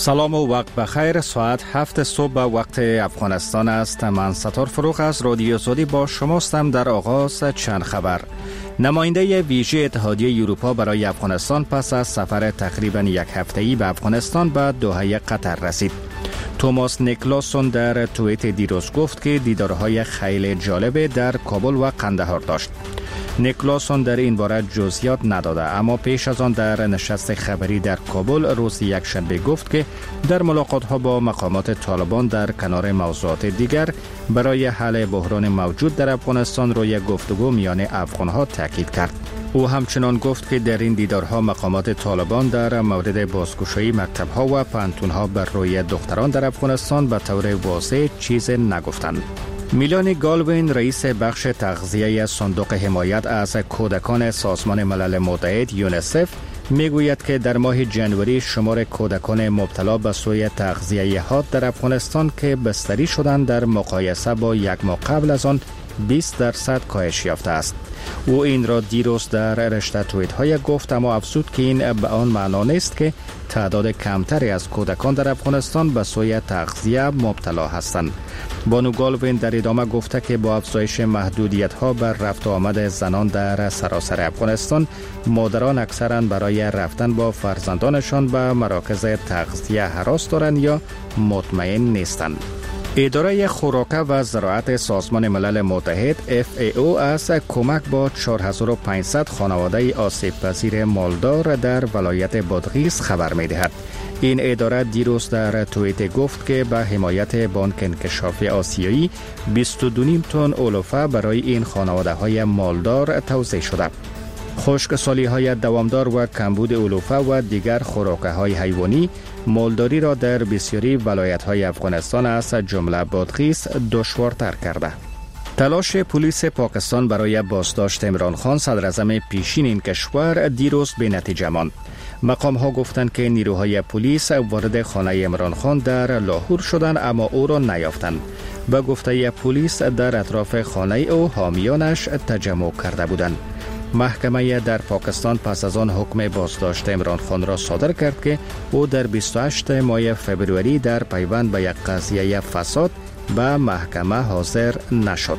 سلام و وقت بخیر. ساعت 7 صبح وقت افغانستان است. من ستار فروغ از رادیو سعودی با شماستم. در آغاز چند خبر. نماینده ویژه اتحادیه اروپا برای افغانستان پس از سفر تقریبا یک هفته‌ای به افغانستان به دوحه قطر رسید. توماس نیکلاسون در توییت دیروز گفت که دیدارهای خیلی جالب در کابل و قندهار داشت. نیکلاسون در این باره جزئیات نداده، اما پیش از آن در نشست خبری در کابل روز یکشنبه گفت که در ملاقات‌ها با مقامات طالبان در کنار موضوعات دیگر برای حل بحران موجود در افغانستان روی گفتگو میان افغان‌ها تاکید کرد. او همچنان گفت که در این دیدارها مقامات طالبان در مورد بازگشایی مکتب‌ها و پانتون‌ها بر روی دختران در افغانستان به طور واضح چیز نگفتند. میلانی گالوین رئیس بخش تغذیه صندوق حمایت از کودکان سازمان ملل متحد یونیسف میگوید که در ماه جنوری شمار کودکان مبتلا به سوء تغذیه حاد در افغانستان که بستری شدند در مقایسه با یک ماه قبل از آن 20% کاهش یافته است. او این را دیروز در رشته توییت های گفت، اما افزود که این به آن معنا نیست که تعداد کمتری از کودکان در افغانستان به سوء تغذیه مبتلا هستند. بانو گالوین در ادامه گفته که با افزایش محدودیت ها بر رفت و آمد زنان در سراسر افغانستان، مادران اکثرا برای رفتن با فرزندانشان به مراکز تغذیه هراس دارند یا مطمئن نیستند. اداره خوراک و زراعت سازمان ملل متحد FAO از کمک با 4500 خانواده آسیب پذیر مالدار در ولایت بادغیس خبر می‌دهد. این اداره دیروز در توییت گفت که به حمایت بانک انکشافی آسیایی 22.5 تن علوفه برای این خانواده‌های مالدار توزیع شده. خشکسالی‌های دوامدار و کمبود علوفه و دیگر خوراک‌های حیوانی مالداری را در بسیاری ولایت‌های افغانستان از جمله بادغیس دشوارتر کرده. تلاش پلیس پاکستان برای بازداشت عمران خان صدراعظم پیشین این کشور دیروز به نتیجه ماند. مقام‌ها گفتند که نیروهای پلیس وارد خانه عمران خان در لاهور شدند اما او را نیافتند. به گفته پلیس در اطراف خانه او حامیانش تجمع کرده بودند. محکمه در پاکستان پس از آن حکم بازداشت عمران خان را صادر کرد که او در 28 ماه فبروری در پیوند به یک قضیه فساد به محکمه حاضر نشد.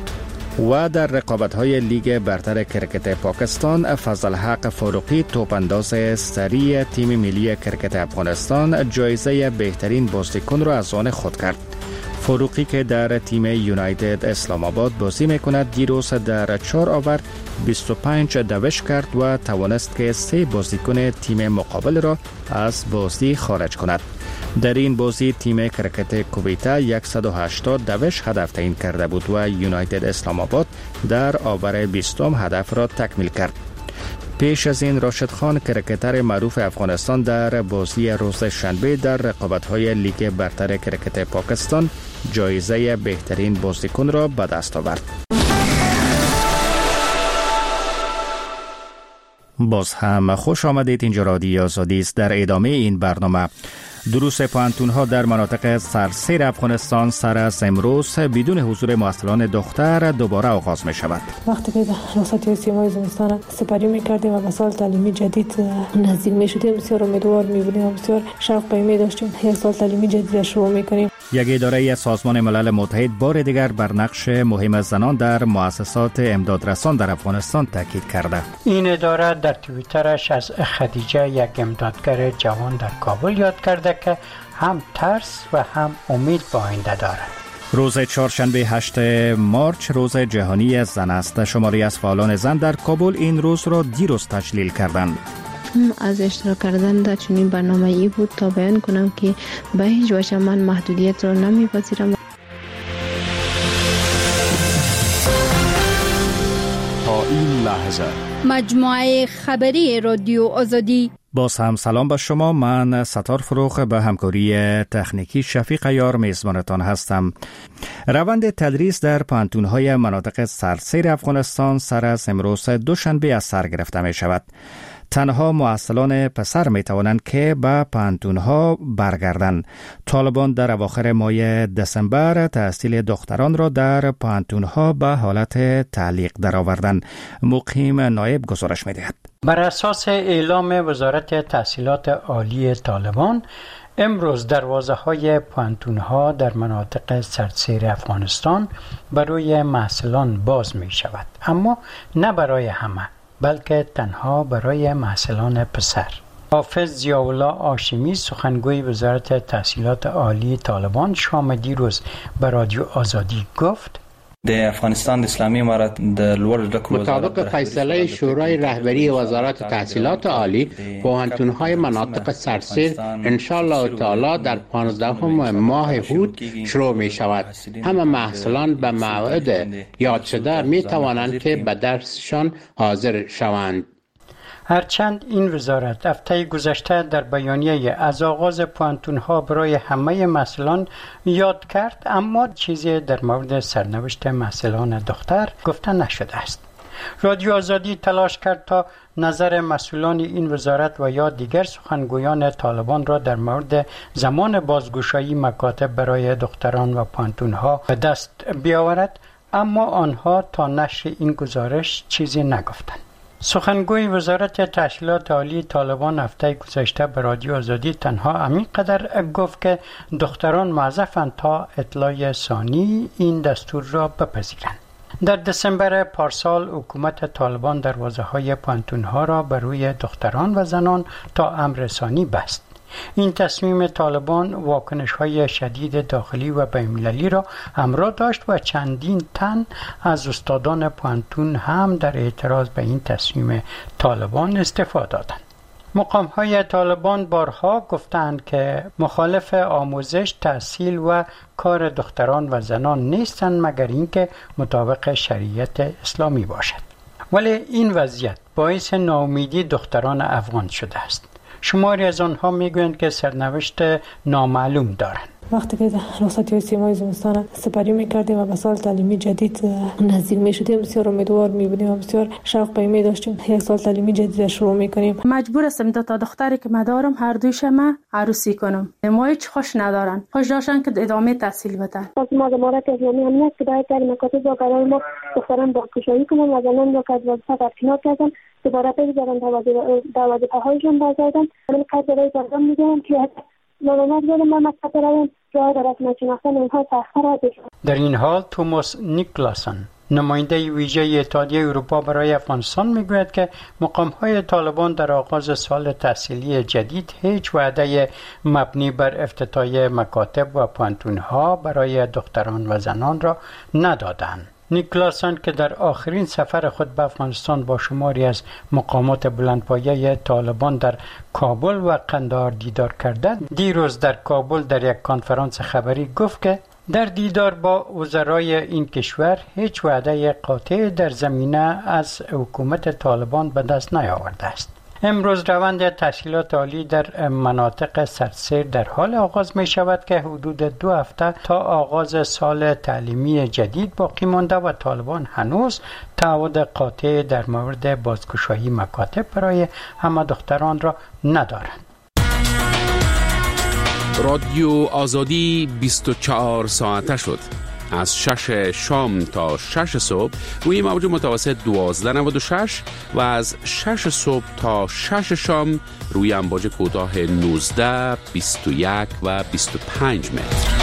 و در رقابت‌های لیگ برتر کرکت پاکستان، فضلحق فاروقی توپانداز سری تیم ملی کرکت افغانستان جایزه بهترین بازیکن را از آن خود کرد. فاروقی که در تیم یونایتد اسلام آباد بازی میکند دیروز در 4 آور 25 دوش کرد و توانست که 3 بازیکن تیم مقابل را از بازی خارج کند. در این بازی تیم کرکت کویت 180 دوش هدف تعیین کرده بود و یونایتد اسلام آباد در آور 20 هدف را تکمیل کرد. پیش از این راشد خان کرکتر معروف افغانستان در بازی روز شنبه در رقابت‌های لیگ برتر کرکت پاکستان جایزه بهترین بازیکن را به دست آورد. باز هم خوش آمدید. اینجا رادیو آزادی است. در ادامه این برنامه دروس پانتون‌ها در مناطق سرسیر افغانستان سر از امروز بدون حضور معسلان دختر دوباره آغاز می شود. وقتی که رخصتی سیمای زمستان سپری می‌کردیم و به سال تعلیمی جدید نزدیک می‌شدیم، بسیار امیدوار می‌بودیم و بسیار شوق پیمی داشتیم یک سال تعلیمی جدید شروع می‌کنیم. یک اداره سازمان ملل متحد بار دیگر بر نقش مهم زنان در مؤسسات امدادرسان در افغانستان تاکید کرده. این اداره در توییترش از خدیجه، یک امدادگر جوان در کابل، یاد کرده که هم ترس و هم امید به آینده دارد. روز چهارشنبه 8 مارچ روز جهانی زن است. شماری از فعالان زن در کابل این روز را دیروز تجلیل کردند. از اشتراک کردن در چنین برنامه‌ای بود تا بیان کنم که به هیچ وجه من محدودیت را نمی‌پذیرم. تا این لحظه مجموعه خبری رادیو آزادی. باز هم سلام به شما. من ستار فروغ به همکاری تکنیکی شفیق یار میزبانتان هستم. روند تدریس در پانتون‌های مناطق سرسیر افغانستان سر از امروز دوشنبه از سر گرفته می شود. تنها معسلان پسر می توانند که به پانتون‌ها برگردند. طالبان در اواخر ماه دسامبر تحصیل دختران را در پانتون‌ها به حالت تعلیق درآوردند. مقیم نایب گزارش می دهد. بر اساس اعلام وزارت تحصیلات عالی طالبان، امروز دروازه‌های پوانتون‌ها در مناطق سردسیر افغانستان برای محصلان باز می‌شود، اما نه برای همه، بلکه تنها برای محصلان پسر. حافظ ضیاءالله هاشمی سخنگوی وزارت تحصیلات عالی طالبان شام دیروز به رادیو آزادی گفت: د افغانستان اسلامی امارت د لوړ زده کړو مطابق فیصله شورای رهبری وزارت تحصیلات عالی، پوهنتون‌های مناطق سردسیر ان شاء الله تعالی در 15 ماه هود شروع می شود. همه محصلان به موعد یاد شده می توانند که به درسشان حاضر شوند. هرچند این وزارت هفته گذشته در بیانیه از آغاز پوانتون‌ها برای همه محصلان یاد کرد، اما چیزی در مورد سرنوشت محصلان دختر گفته نشده است. رادیو آزادی تلاش کرد تا نظر مسئولان این وزارت و یا دیگر سخنگویان طالبان را در مورد زمان بازگشایی مکاتب برای دختران و پوانتون‌ها به دست بیاورد، اما آنها تا نشر این گزارش چیزی نگفتند. سخنگوی وزارت تحصیلات عالی طالبان هفته گذشته به رادیو آزادی تنها همینقدر گفت که دختران موظفند تا اطلاع ثانی این دستور را بپذیرند. در دسامبر پارسال حکومت طالبان دروازه‌های پوانتون‌ها را بر روی دختران و زنان تا امر ثانی بست. این تصمیم طالبان واکنش‌های شدید داخلی و بین‌المللی را همراه داشت و چندین تن از استادان پوانتون هم در اعتراض به این تصمیم طالبان استعفا دادند. مقام‌های طالبان بارها گفتند که مخالف آموزش، تحصیل و کار دختران و زنان نیستند مگر اینکه مطابق شریعت اسلامی باشد. ولی این وضعیت باعث ناامیدی دختران افغان شده است. شماری از آنها میگویند که سرنوشت نامعلوم دارند. وقتی که رخصتی سیمای زمستان سپری میکردیم و به سال تعلیمی جدید نزدیک میشدیم، بسیار امیدوار میبودیم و بسیار شوق پیمی داشتیم یک سال تعلیمی جدید شروع میکنیم. مجبور هستم تا دختری که مدارم هر دویشم عروسی کنم. ما هیچ خوش ندارن، خوش داشتن که ادامه تحصیل بدن. از ما امارت اسلامی هم نیست که باید در مکاتب با قرار ما دختران بازگشایی کنن و زنان را که از وظیفه برکنار کردن دوباره بگذارن در وظیفه‌هایشان برگردن. من قدر دارم میگم که در این حال توماس نیکلاسن، نماینده ویژه اتحادیه اروپا برای افغانستان میگوید که مقام‌های طالبان در آغاز سال تحصیلی جدید هیچ وعده مبنی بر افتتاح مکاتب و پوانتون‌ها برای دختران و زنان را ندادند. نیکلاسن که در آخرین سفر خود به افغانستان با شماری از مقامات بلندپایه طالبان در کابل و قندهار دیدار کرده، دیروز در کابل در یک کنفرانس خبری گفت که در دیدار با وزرای این کشور هیچ وعده قاطع در زمینه از حکومت طالبان به دست نیاورده است. امروز روند تحصیلات عالی در مناطق سردسیر در حال آغاز می شود که حدود 2 هفته تا آغاز سال تعلیمی جدید باقی مانده و طالبان هنوز تعهد قاطع در مورد بازگشایی مکاتب برای همه دختران را ندارند. رادیو آزادی 24 ساعته شد. از 6 شام تا 6 صبح روی موج متوسط 1296 و از 6 صبح تا 6 شام روی امواج کوتاه 19، 21 و 25 متر.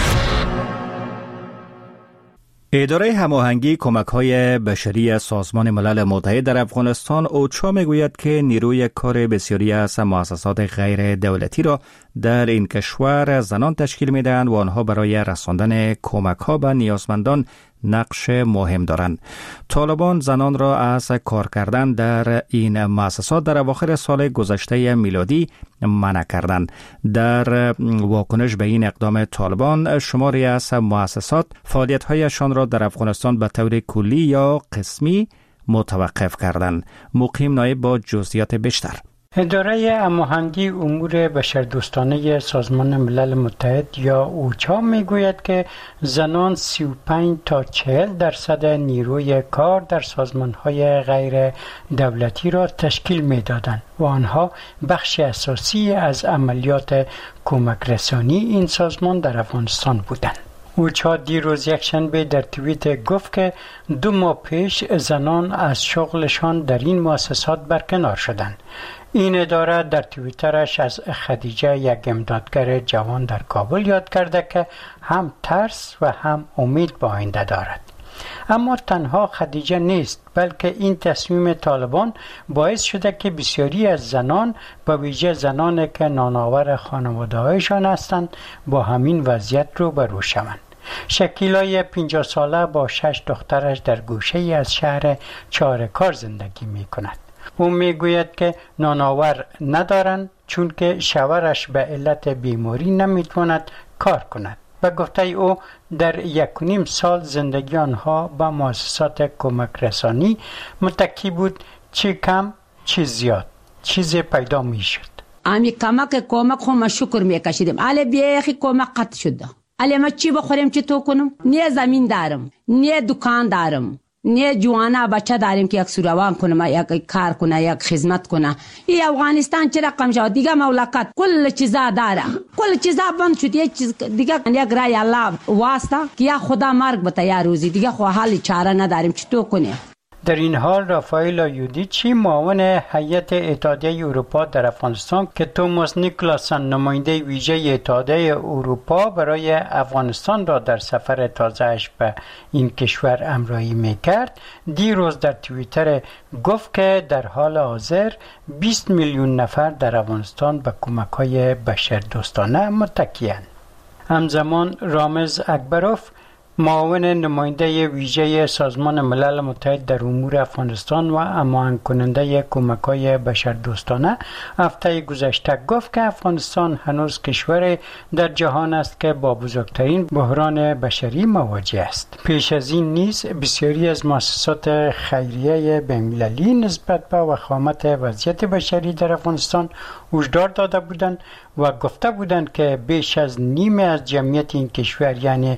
اداره هماهنگی کمک‌های بشری سازمان ملل متحد در افغانستان اوچا میگوید که نیروی کار بسیاری از مؤسسات غیر دولتی را در این کشور زنان تشکیل میدهند و آنها برای رساندن کمک‌ها به نیازمندان نقش مهم دارند. طالبان زنان را از کار کردن در این مؤسسات در اواخر سال گذشته میلادی منع کردند. در واکنش به این اقدام طالبان، شماری از مؤسسات فعالیت‌هایشان را در افغانستان به طور کلی یا قسمی متوقف کردند. مقیم نایب با جزئیات بیشتر. اداره هماهنگی امور بشردوستانه سازمان ملل متحد یا اوچا میگوید که زنان 35 تا 40% نیروی کار در سازمان‌های غیر دولتی را تشکیل می‌دادند و آنها بخش اساسی از عملیات کمک رسانی این سازمان در افغانستان بودند. اوچا دیروز یکشنبه در توییت گفت که 2 ماه پیش زنان از شغلشان در این مؤسسات برکنار شدند. این اداره در توییترش از خدیجه، یک امدادگر جوان در کابل، یاد کرده که هم ترس و هم امید به آینده دارد. اما تنها خدیجه نیست، بلکه این تصمیم طالبان باعث شده که بسیاری از زنان، به ویژه زنانی که نانآور خانواده‌هایشان هستند، با همین وضعیت روبرو شوند. شکیلای 50 ساله با 6 دخترش در گوشه ای از شهر چاره‌کار زندگی می کند. او می گوید که نانآور ندارند چون که شوهرش به علت بیماری نمی تواند کار کند. به گفته او در 1.5 سال زندگی آنها با مؤسسات کمک رسانی متکی بود، چی کم چی زیاد چیزی پیدا می شد. امی کمک خو ما شکر می کشیدیم. علی بیخی کمک قطع شده. علی ما چی بخوریم چی تو کنم؟ نه زمین دارم، نه دکان دارم، نه جوانا بچه داریم که یک سوروان کنم، یک کار کنه، یک خدمت کنه. این افغانستان چه رقم شد دیگه؟ مملکت کل چیزا داره، کل چیزا بند شد. یک چیز دیگه یک رای الله واسطه که یا خدا مرگ بده یا روزی دیگه، خو حال چاره نداریم چی تو کنیم. در این حال رافائل آیودیچی، معاون هیئت اتحادیه اروپا در افغانستان که توماس نیکلاسن نماینده ویژه اتحادیه اروپا برای افغانستان را در سفر تازه‌اش به این کشور همراهی می‌کرد، دیروز در توییتر گفت که در حال حاضر 20 میلیون نفر در افغانستان به کمک‌های بشردوستانه متکی‌اند. همزمان رامز اکبروف، معاون نماینده ویژه سازمان ملل متحد در امور افغانستان و هماهنگ کننده کمک‌های بشردوستانه، هفته گذشته گفت که افغانستان هنوز کشور در جهان است که با بزرگترین بحران بشری مواجه است. پیش از این نیز بسیاری از مؤسسات خیریه بین‌المللی نسبت به وخامت وضعیت بشری در افغانستان هشدار داده بودند و گفته بودند که بیش از نیمه از جمعیت این کشور، یعنی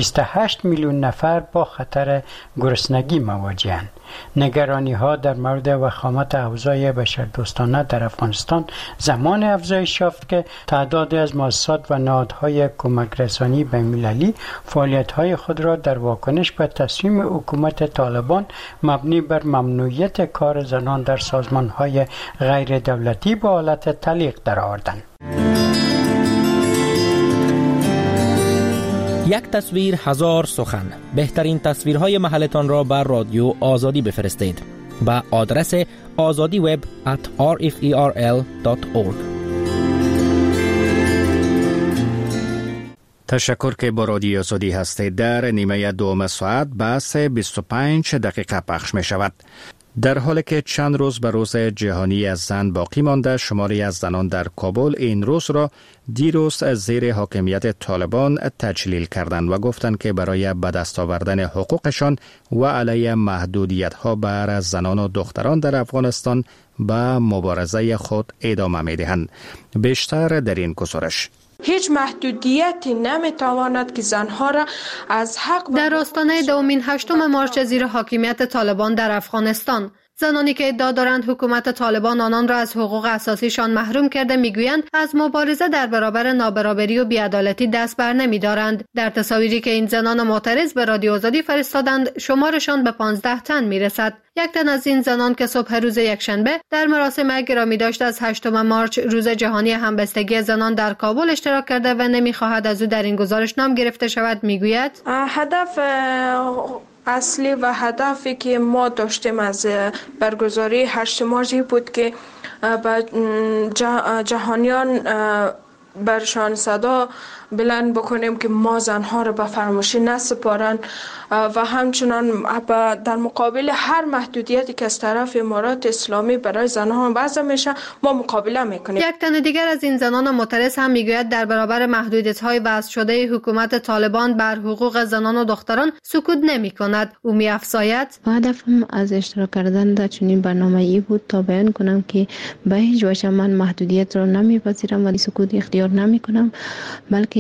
28 میلیون نفر، با خطر گرسنگی مواجه‌اند. نگرانی ها در مورد وخامت اوضاع بشردوستانه در افغانستان زمان افزایش یافت که تعدادی از مؤسسات و نهادهای کمک رسانی بین‌المللی فعالیت‌های خود را در واکنش به تصمیم حکومت طالبان مبنی بر ممنوعیت کار زنان در سازمان‌های غیر دولتی به حالت تعلیق درآوردند. یک تصویر هزار سخن. بهترین تصویرهای محلتان را بر رادیو آزادی بفرستید به آدرس azadiweb@rferl.org. تشکر که با رادیو آزادی هستید. در نیمه دوم ساعت بحث 25 دقیقه پخش می شود. در حالی که چند روز به روز جهانی از زن باقی مانده، شماری از زنان در کابل این روز را دیروز زیر حاکمیت طالبان تجلیل کردند و گفتند که برای به دست آوردن حقوقشان و علیه محدودیت‌ها بر زنان و دختران در افغانستان به مبارزه خود ادامه می‌دهند. بیشتر در این گزارش. هیچ محدودیتی نمیتواند که زنها را از حق در آستانه دومین 8 مارچ زیر حاکمیت طالبان در افغانستان، زنانی که ادعا دارند حکومت طالبان آنان را از حقوق اساسیشان محروم کرده میگویند از مبارزه در برابر نابرابری و بی‌عدالتی دست بر نمی‌دارند. در تصاویری که این زنان معترض به رادیو آزادی فرستادند، شمارشان به 15 تن میرسد. یک تن از این زنان که صبح روز یکشنبه در مراسم گرامی داشت از 8 مارچ روز جهانی همبستگی زنان در کابل اشتراک کرده و نمی‌خواهد از او در این گزارش نام گرفته شود، میگوید هدف اصلی و هدفی که ما داشتیم از برگزاری 8 مارچ بود که جهانیان برشان صدا بلند بکنیم که ما زنها را به فراموشی نسپارند و همچنان در مقابل هر محدودیتی که از طرف امارات اسلامی برای زنها وضع میشه ما مقابله میکنیم. یک تن دیگر از این زنان معترض هم میگوید در برابر محدودیت‌های وضع شده حکومت طالبان بر حقوق زنان و دختران سکوت نمی‌کند. او می‌افزاید هدفم از اشتراک کردن در چنین برنامه‌ای بود تا بیان کنم که به هیچ وجه من محدودیت را نمی‌پذیرم و سکوت اختیار نمی‌کنم، بلکه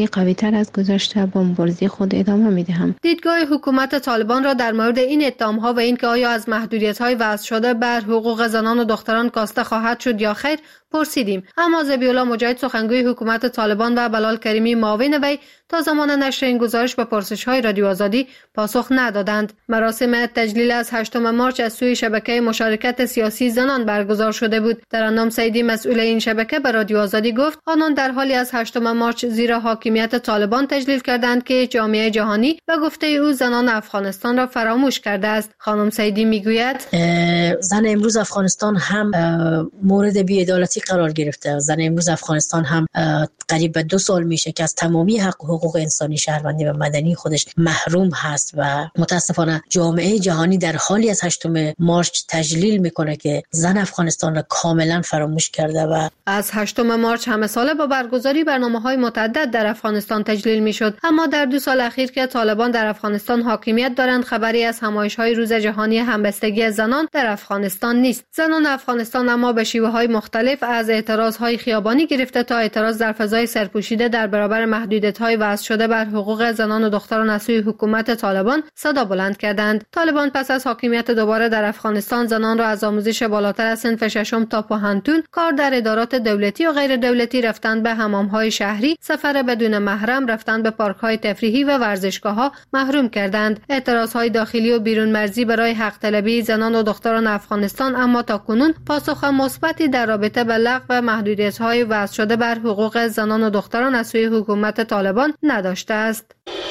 خیلی قوی تر از گذشته با مبارزه خود ادامه میدهم. دیدگاه حکومت طالبان را در مورد این اتهام‌ها و اینکه آیا از محدودیت‌های وضع شده بر حقوق زنان و دختران کاسته خواهد شد یا خیر پرسیدیم، اما ذبیح‌الله مجاهد سخنگوی حکومت طالبان و بلال کریمی معاون وی تا زمان نشر این گزارش به پرسش‌های رادیو آزادی پاسخ ندادند. مراسم تجلیل از 8 مارچ از سوی شبکه مشارکت سیاسی زنان برگزار شده بود. ترنم سیدی مسئول این شبکه به رادیو آزادی گفت آنان در حالی از 8 مارچ زیر حاکمیت طالبان تجلیل کردند که جامعه جهانی به گفته او زنان افغانستان را فراموش کرده است. خانم سیدی میگوید زن امروز افغانستان هم مورد بی‌عدالتی قرار گرفته. زن امروز افغانستان هم قریب به 2 سال میشه که از تمامی حقوق انسانی شهروندی و مدنی خودش محروم هست و متاسفانه جامعه جهانی در حالی از 8 مارچ تجلیل میکنه که زن افغانستان را کاملا فراموش کرده. و از 8 مارچ همه ساله با برگزاری برنامه‌های متعدد در افغانستان تجلیل میشد، اما در 2 سال اخیر که طالبان در افغانستان حاکمیت دارند خبری از همایش‌های روز جهانی همبستگی زنان در افغانستان نیست. زنان افغانستان اما به شیوه‌های مختلف از اعتراضهای خیابانی گرفته تا اعتراض در فضای سرپوشیده در برابر محدودیت‌های وضع شده بر حقوق زنان و دختران از سوی حکومت طالبان صدا بلند کردند. طالبان پس از حاکمیت دوباره در افغانستان زنان را از آموزش بالاتر از صنف 6 تا پوهنتون، کار در ادارات دولتی و غیر دولتی، رفتن به حمام‌های شهری، سفر بدون محرم، رفتن به پارک‌های تفریحی و ورزشگاه‌ها محروم کردند. اعتراضهای داخلی و بیرون مرزی برای حق طلبی زنان و دختران افغانستان اما تاکنون پاسخ مثبتی در رابطه با لغو محدودیت‌های وضع شده بر حقوق زنان و دختران از سوی حکومت طالبان نداشته است.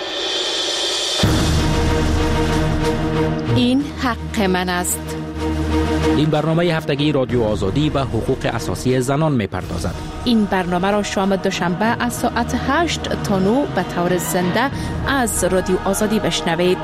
این حق من است. این برنامه هفتگی رادیو آزادی به حقوق اساسی زنان می‌پردازد. این برنامه را شام دوشنبه از ساعت 8 تا 9 به طور زنده از رادیو آزادی بشنوید.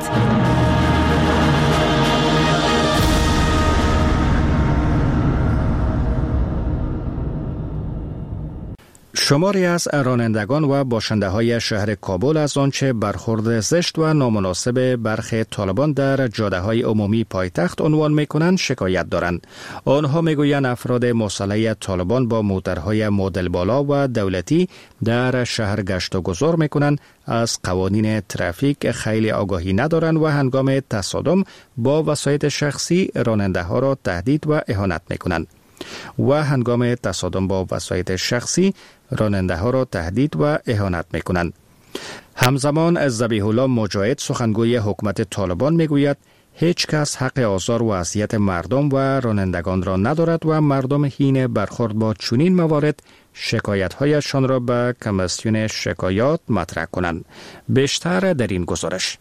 شماری از رانندگان و باشنده‌های شهر کابل از آنچه برخورد زشت و نامناسب برخی طالبان در جاده‌های عمومی پایتخت عنوان می‌کنند شکایت دارند. آنها می‌گویند افراد مسلح طالبان با موترهای مدل بالا و دولتی در شهر گشت و گذار می‌کنند، از قوانین ترافیک خیلی آگاهی ندارند و هنگام تصادم با وسایط شخصی راننده‌ها را تهدید و اهانت می‌کنند. و هنگام تصادم با وسایط شخصی راننده ها را تهدید و اهانت می کنند. همزمان ذبیح‌الله مجاهد سخنگوی حکومت طالبان می گوید هیچ کس حق آزار و اذیت مردم و رانندگان را ندارد و مردم حین برخورد با چنین موارد شکایت هایشان را به کمیسیون شکایات مطرح کنند. بیشتر در این گزارش.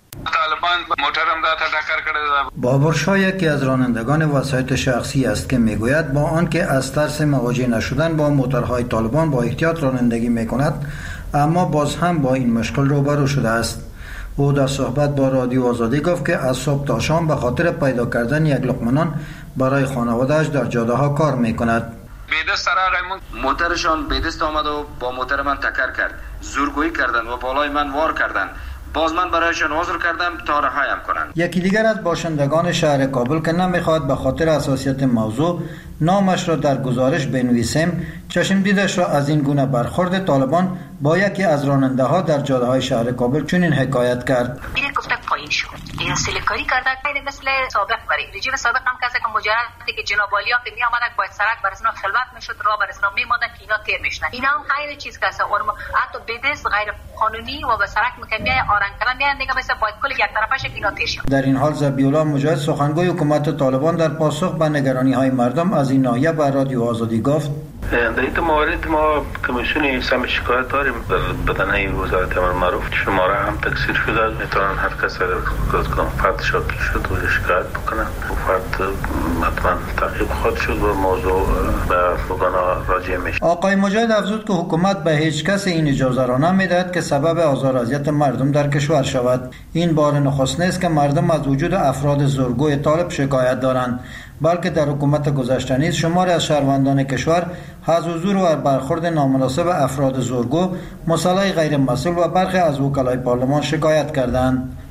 بابر شاه یکی از رانندگان وسایط شخصی است که میگوید با آنکه از ترس مواجه نشدن با موتورهای طالبان با احتیاط رانندگی میکند، اما باز هم با این مشکل روبرو شده است. او در صحبت با رادیو آزادی گفت که از صبح تا شام به خاطر پیدا کردن یک لقمه نان برای خانواده‌اش در جاده ها کار میکند. بیدست موترشان بیدست آمد و با موتر من تکر کرد، زورگویی کردند و بالای من وار کردند. باز من برایشان عذر کردم تا رهایم کنند. یکی دیگر از باشندگان شهر کابل که نمیخواد به خاطر حساسیت موضوع نامش را در گزارش بنویسیم، چشم دیدش را از این گونه برخورد طالبان با یکی از راننده ها در جاده های شهر کابل چنین حکایت کرد. این گفته پایین شد. این سلیکاری کرده که مثل سابق برای رژیم سابق هم کسی که مجرد که جناب عالی‌ها که می آمدن باید سرک برسنا خلوت میشد، راه برسنا میموندن که اینا تیر میشدن. اینا هم خیلی چیز کسا اور حتی بدست غیر قانونی و به سرک مکمیه آرنگ کردن میان دیگه مثل باید کل یک طرفش اینا تیر شد. در این حال ذبیح‌الله مجاهد سخنگوی حکومت طالبان در پاسخ به نگرانی‌های مردم از این ناحیه به رادیو آزادی گفت در این مورد ما کمیسیون سم شکایت داریم در بدنه وزارت امر معروف، شماره هم تکثیر شده، میتونن هر کس اگر فرد شد و شکایت بکنن و فرد حتما تعقیب خود شد و موضوع به بگانا راجع میشه. آقای مجاهد افزود که حکومت به هیچ کس این اجازه را نمیدهد که سبب آزار و اذیت مردم در کشور شود. این بار نخست نیست که مردم از وجود افراد زورگوی طالب شکایت دارند، بلکه در حکومت گذشته نیز شماری از شهروندان کشور از حضور و برخورد نامناسب افراد زورگو، مسلح غیر مسئول و برخی از وکلای پارلمان شکایت کردند.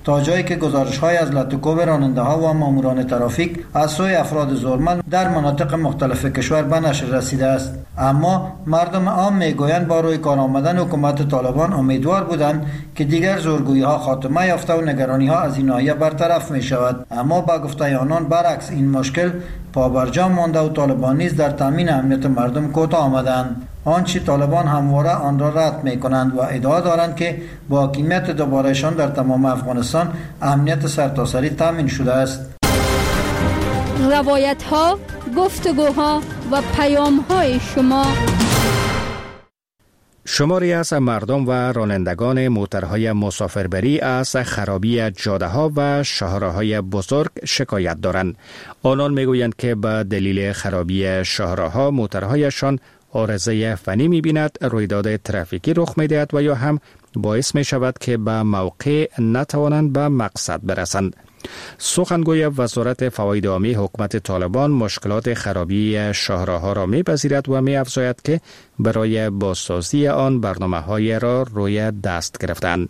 تا جایی که گزارش‌های از لطوکوب راننده‌ها و ماموران ترافیک از سوی افراد زورمند در مناطق مختلف کشور به نشر رسیده است. اما مردم عام میگویند با روی کار آمدن حکومت طالبان امیدوار بودند که دیگر زورگویی‌ها خاتمه یافته و نگرانی‌ها از این ناحیه برطرف می‌شود. اما با گفته آنان برعکس این مشکل پابرجا مانده و طالبان نیز در تامین امنیت مردم کوتاه آمدند. آنچه طالبان همواره آن را رد می‌کنند و ادعا دارند که با حاکمیت دوبارهشان در تمام افغانستان امنیت سرتاسری تامین شده است. روایت‌ها، گفتگوها و پیام‌های شما. شماری از مردم و رانندگان موترهای مسافربری از خرابی جاده‌ها و شاهراهای بزرگ شکایت دارند. آنان میگویند که به دلیل خرابی شاهراها موترهایشان عارضه فنی می‌بیند، رویداد ترافیکی رخ می‌دهد و یا هم باعث می‌شود که به موقع نتوانند به مقصد برسند. سخنگوی وزارت فواید عامی حکومت طالبان مشکلات خرابی شاهراها را می‌پذیرد و می‌افزاید که برای بازسازی آن برنامه‌های را روی دست گرفتند.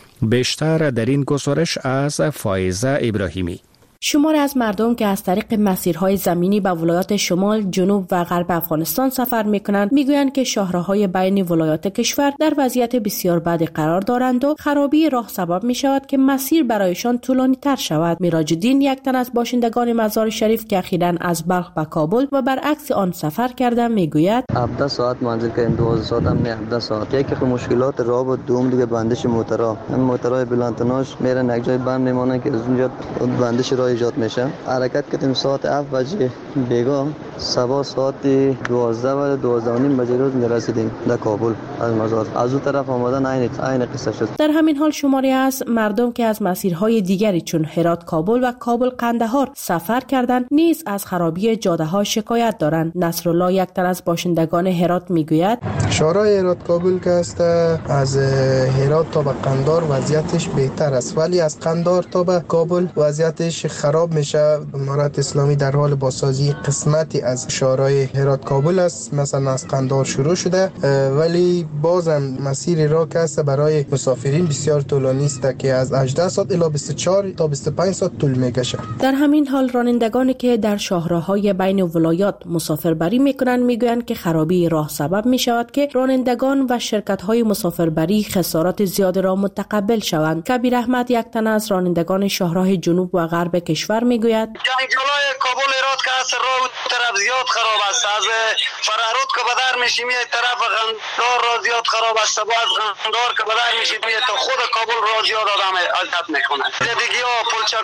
بیشتر در این گزارش از فائزه ابراهیمی. شماری از مردم که از طریق مسیرهای زمینی به ولایات شمال، جنوب و غرب افغانستان سفر می‌کنند می‌گویند که شاهراهای بین ولایات کشور در وضعیت بسیار بدی قرار دارند و خرابی راه سبب می‌شود که مسیر برایشان طولانی‌تر شود. میراج‌الدین یک تن از باشندگان مزار شریف که اخیراً از بلخ به کابل و برعکس آن سفر کرده می‌گوید 17 ساعت منزل کردیم، 12 ساعت هم نه، 17 ساعت. یکی که مشکلات راه و دوم دیگه بندش موترها. این موترهای بلندتناش میرن یک جای بند میمونن که از اونجا بندش راه ایجاد میشه. حرکت کردیم ساعت 7 بجه بیگا، صبح ساعت 12 و 12:30 بجه روز میرسیدیم در کابل از مزار. از اون طرف آمدن عین قصه شد. در همین حال شماری از مردم که از مسیرهای دیگری چون هرات کابل و کابل قندهار سفر کردند نیز از خرابی جاده‌ها شکایت دارند. نصرالله یک تن از باشندگان هرات میگوید شارع هرات کابل که است از هرات تا به قندهار وضعیتش بهتر است، ولی از قندهار تا به کابل وضعیتش خراب میشه. امارت اسلامی در حال بازسازی قسمتی از شارع هرات کابل است، مثلا از قندهار شروع شده، ولی بازم مسیر راه که است برای مسافرین بسیار طولانی است که از 18 ساعت الی 24 تا 25 ساعت طول میکشه. در همین حال رانندگانی که در شاهراهای بین ولایات مسافربری میکنند میگویند که خرابی راه سبب میشود که رانندگان و شرکت‌های مسافربری خسارات زیاد را متقبل شوند. کبیر احمد یک تن از رانندگان شاهراه جنوب و غرب کشور میگوید جنگلای کابل هرات که است راه طرف زیاد خراب است، از فرارود که بدر میشیم یه طرف قندهار راه زیاد خراب است، با از قندهار که بدر میشیم تا خود کابل راه زیاد آدم اذیت میکنه. دیگه ها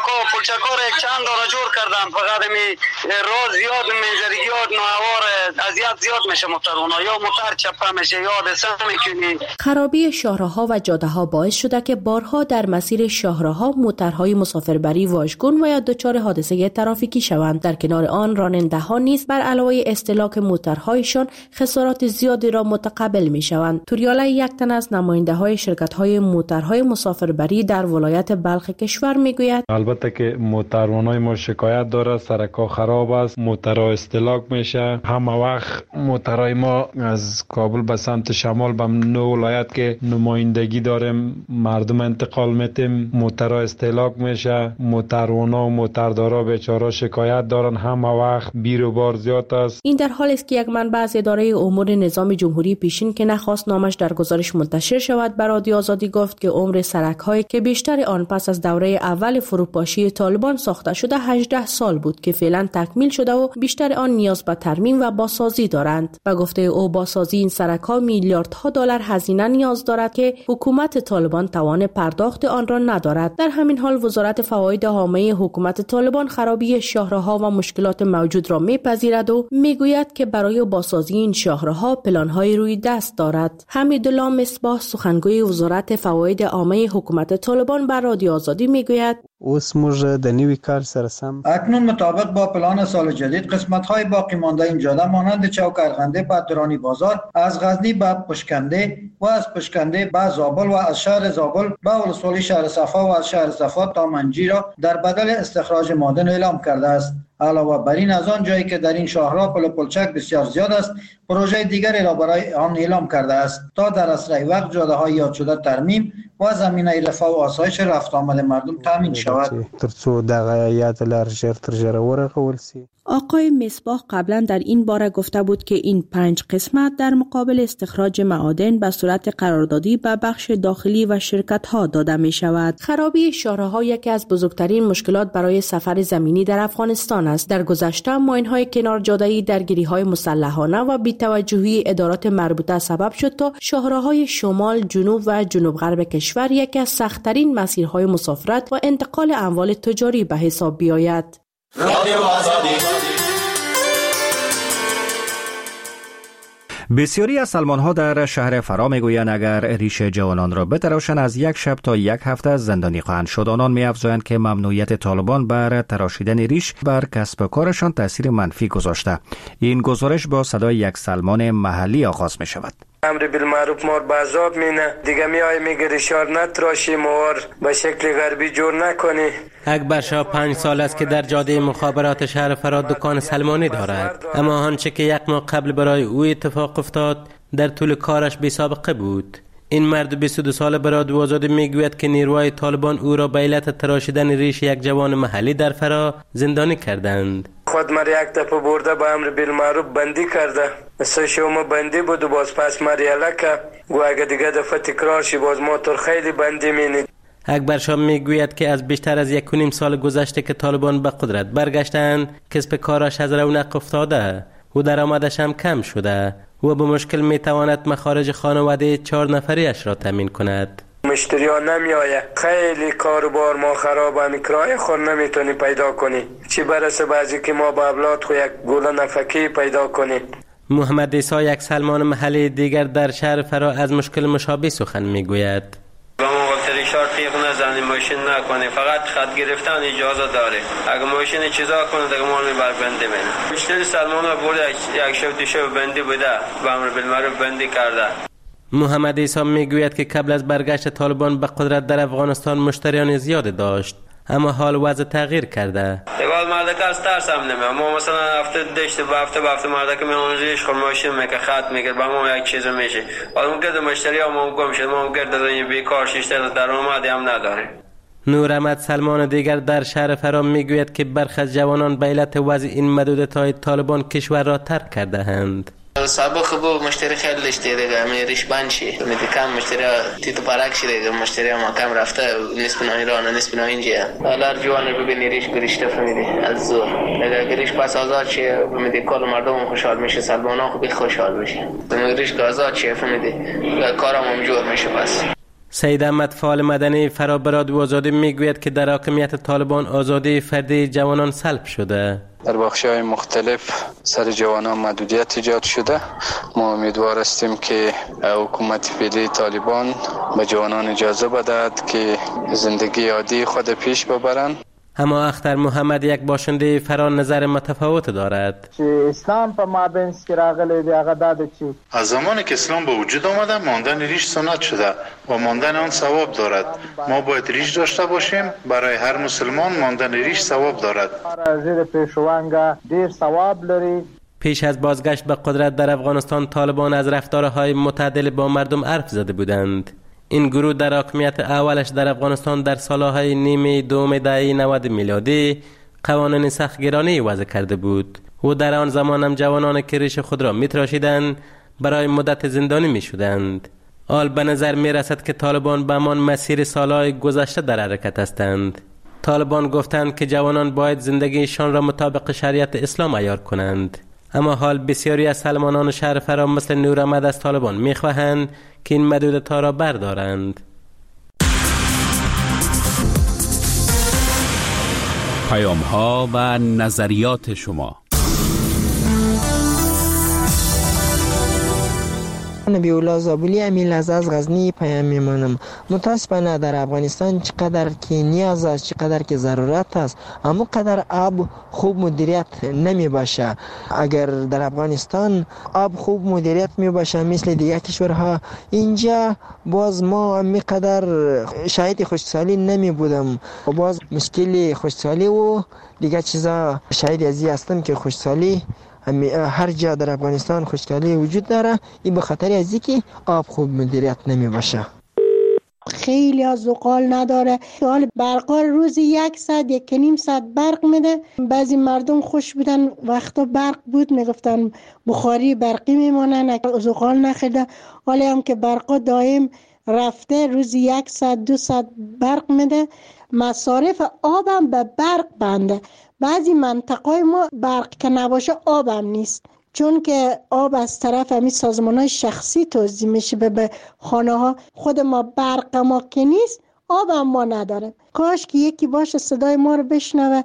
پلچکا یک چند دانه جور کردن، فقط می راه زیاد منظریات نوار اذیت زیاد میشه موترونا، یا موتر چپه میشه یا حادثه میکنی. خرابی شاهراها و جاده‌ها باعث شده که بارها در مسیر شاهراها موترهای مسافربری واژگون و یا دچار حادثه ترافیکی شوند. در کنار آن راننده‌ها نیز بر علاوه استهلاک موترهایشان خسارات زیادی را متقبل می‌شوند. توریالا یک تن از نماینده‌های شرکت‌های موترهای مسافربری در ولایت بلخ کشور می‌گوید البته که موتروانای ما شکایت داره، سرکا خراب است، موترها استهلاک میشه. همه وقت موترهای ما از کابل به سمت شمال به 9 ولایت که نمایندگی داریم مردم انتقال میتیم، موترها استهلاک میشه. موتروانا و موتردارا بیچاره شکایت دارن، همه وقت بیر و بار زیاد است. این در حالی است که یک منبع از اداره امور نظام جمهوری پیشین که نخواست نامش در گزارش منتشر شود به رادیو آزادی گفت که عمر سرک‌هایی که بیشتر آن پس از دوره اول فروپاشی طالبان ساخته شده 18 سال بود که فعلا تکمیل شده و بیشتر آن نیاز به ترمیم و بازسازی دارند. به گفته او بازسازی این سرک‌ها میلیاردها دلار هزینه نیاز دارد که حکومت طالبان توان پرداخت آن را ندارد. در همین حال وزارت فواید عامه حکومت طالبان خرابی شاهراها و مشکلات موجود را میپذیرد و میگوید که برای بازسازی این شاهراها پلان‌های روی دست دارد. حمیدالله مصباح سخنگوی وزارت فواید عامه حکومت طالبان بر رادیو آزادی میگوید اکنون مطابق با پلان سال جدید قسمت‌های باقی مانده این جاده مانند چوک ارغنده به درانی بازار، از غزنی به پشکنده و از پشکنده به زابل و از شهر زابل به ولسوالی شهر صفا و از شهر صفا تا منجی را در بدل استخراج معدن اعلام کرده است. علاوه بر این از آن جایی که در این شاهراه پلچک بسیار زیاد است، پروژه دیگری را برای آن اعلام کرده است تا در اسرع وقت جاده‌های یاد شده ترمیم و زمینه رفاه و آسایش رفت آمد مردم تامین شود. ترڅو دغه یاد لار ژر تر ژره ورغول سي. آقای مصباح قبلا در این باره گفته بود که این 5 قسمت در مقابل استخراج معادن به صورت قراردادی به بخش داخلی و شرکت ها داده می شود. خرابی شاهراها یکی از بزرگترین مشکلات برای سفر زمینی در افغانستان است. در گذشته ماین های کنار جاده‌ای درگیری های مسلحانه و بی‌توجهی ادارات مربوطه سبب شد تا شاهراهای شمال، جنوب و جنوب غرب کشور یکی از سخت‌ترین مسیرهای مسافرت و انتقال اموال تجاری به حساب بیاید. بسیاری از سلمان‌ها در شهر فرا میگویند اگر ریش جوانان را بتراشند از 1 شب تا 1 هفته زندانی خواهند شد. آنان می‌افزایند که ممنوعیت طالبان بر تراشیدن ریش بر کسب و کارشان تاثیر منفی گذاشته. این گزارش با صدای یک سلمان محلی آغاز می شود. امر بالمعروف مار بازاب مینه دیگه میای میگه ریشار نتراشی مار به شکل غربی جور نکنی. اکبر شاه 5 سال است که در جاده مخابرات شهر فرا دکان سلمانی دارد، اما آنچه که 1 ماه قبل برای او اتفاق افتاد در طول کارش بی سابقه بود. این مرد 22 ساله به رادیو آزادی میگوید که نیروهای طالبان او را به علت تراشیدن ریش یک جوان محلی در فرا زندانی کردند. خود مر 1 دفعه برده با امر بالمعروف بندی کرده. سه شومه بندی بود و باز پس مریاله که گو اگه دیگه دفعه تکرار شی باز ما تر خیلی بندی مینید. اکبر شاه میگوید که از بیشتر از 1.5 سال گذشته که طالبان به قدرت برگشتند کسب کارش از رونق افتاده و درآمدش هم کم شده و به مشکل میتواند مخارج خانواده 4 نفریش را تامین کند. مشتری ها نمی آید، خیلی کاروبار ما خرابه، کرایه خور نمیتونی پیدا کنی، چی برسه بعضی که ما با اولاد خو یک گوله نفکی پیدا کنیم. محمد عیسی یک سلمان محلی دیگر در شهر فرا از مشکل مشابه سخن میگوید. با ما وقت ریشار تیغ نزنی، ماشین نکنی، فقط خط گرفتن اجازه داره. اگه ماشین چیزا کنه دیگه ما میبر بنده بینه. مشتری سلمان ها بود 1 شب 2 شب بندی بوده، با امر بالمعروف بندی کرده. محمد عیسی میگوید که قبل از برگشت طالبان به قدرت در افغانستان مشتریان زیاد داشت، اما حال وضع تغییر کرده. دیگه مردک از ترس هم نمیاد. ما مثلا هفته داشته به هفته مردک میمونه ریش خور ماشین میگه خط میگه با ما یک چیز میشه. حالا ممکنه مشتری ها ما گم شد، ما ممکنه دنیا بیکار شیشتر درآمدی هم نداره. نور احمد سلمان دیگر در شهر فرا میگوید که برخی از جوانان به علت وضع این محدودیت‌های طالبان کشور را ترک کرده اند. سابق با مشتری خیلی داشته دیگه میریش بند شی میگه کم مشتری تیتو پارک شده دیگه مشتری ما کم رفته نسبت ایران نسبت اینجا حالا جوان رو ببینی ریش گریشته فهمیدی از زور دیگه گریش پس آزاد شه فهمیدی کل مردم خوشحال میشه سلمانا خوب خوشحال میشه ریش آزاد شه فهمیدی کارم هم جور میشه. پس سید احمد فعال مدنی فرا به رادیو آزادی میگوید که در حاکمیت طالبان آزادی فردی جوانان سلب شده. در بخش‌های مختلف سر جوانان محدودیت ایجاد شده. ما امیدوار هستیم که حکومت فعلی طالبان به جوانان اجازه بدهد که زندگی عادی خود پیش ببرند. اما اختر محمد یک باشنده فرا نظر متفاوت دارد. اسلام په مابین کې راغلی دی هغه دا چې از زمانی که اسلام به وجود آمده ماندن ریش سنت شده و ماندن آن ثواب دارد. ما باید ریش داشته باشیم. برای هر مسلمان ماندن ریش ثواب دارد. زیر پیشوانگا دیر ثواب لري. پیش از بازگشت به قدرت در افغانستان طالبان از رفتارهای متعادل با مردم حرف زده بودند. این گروه در حاکمیت اولش در افغانستان در سالهای نیمه دوم دهه 90 میلادی قوانین سختگیرانه وضع کرده بود و در آن زمان هم جوانان که ریش خود را میتراشیدند برای مدت زندانی میشدند. حال به نظر میرسد که طالبان به همان مسیر سالهای گذشته در حرکت هستند. طالبان گفتند که جوانان باید زندگیشان را مطابق شریعت اسلام عیار کنند، اما حال بسیاری از سلمانان شهر فرا مثل نور احمد از طالبان میخواهند که این محدودیت‌ها را بردارند. پیام‌ها و نظریات شما. نبی الله زابلی امیل از غزنی پیام میمانم. متاسفانه در افغانستان چقدر که نیاز است چقدر که ضرورت است اما قدر آب خوب مدیریت نمی باشه. اگر در افغانستان آب خوب مدیریت می باشه مثل دیگه کشورها اینجا باز ما همینقدر شاهد خشکسالی نمی بودم و باز مشکل خشکسالی و دیگه چیزا شاهد ازی هستم که خشکسالی هر جا در افغانستان خشکسالی وجود داره. این به خاطر از اینکه آب خوب مدیریت نمی باشه. خیلی از زغال نداره. حال برقا روزی 1 ساعت 1.5 ساعت برق میده. بعضی مردم خوش بودن وقتا برق بود میگفتن بخاری برقی میمونن، زغال نخیده. حالی هم که برقا دائم رفته روزی 1 ساعت 2 ساعت برق میده. مصارف آبم به برق بنده. بعضی منطقه ما برق که نباشه آبم نیست، چون که آب از طرف همین سازمان‌های شخصی توزیع میشه به خانه ها. خود ما برق ما که نیست، آب هم ما نداره. کاش که یکی باشه صدای ما رو بشنوه.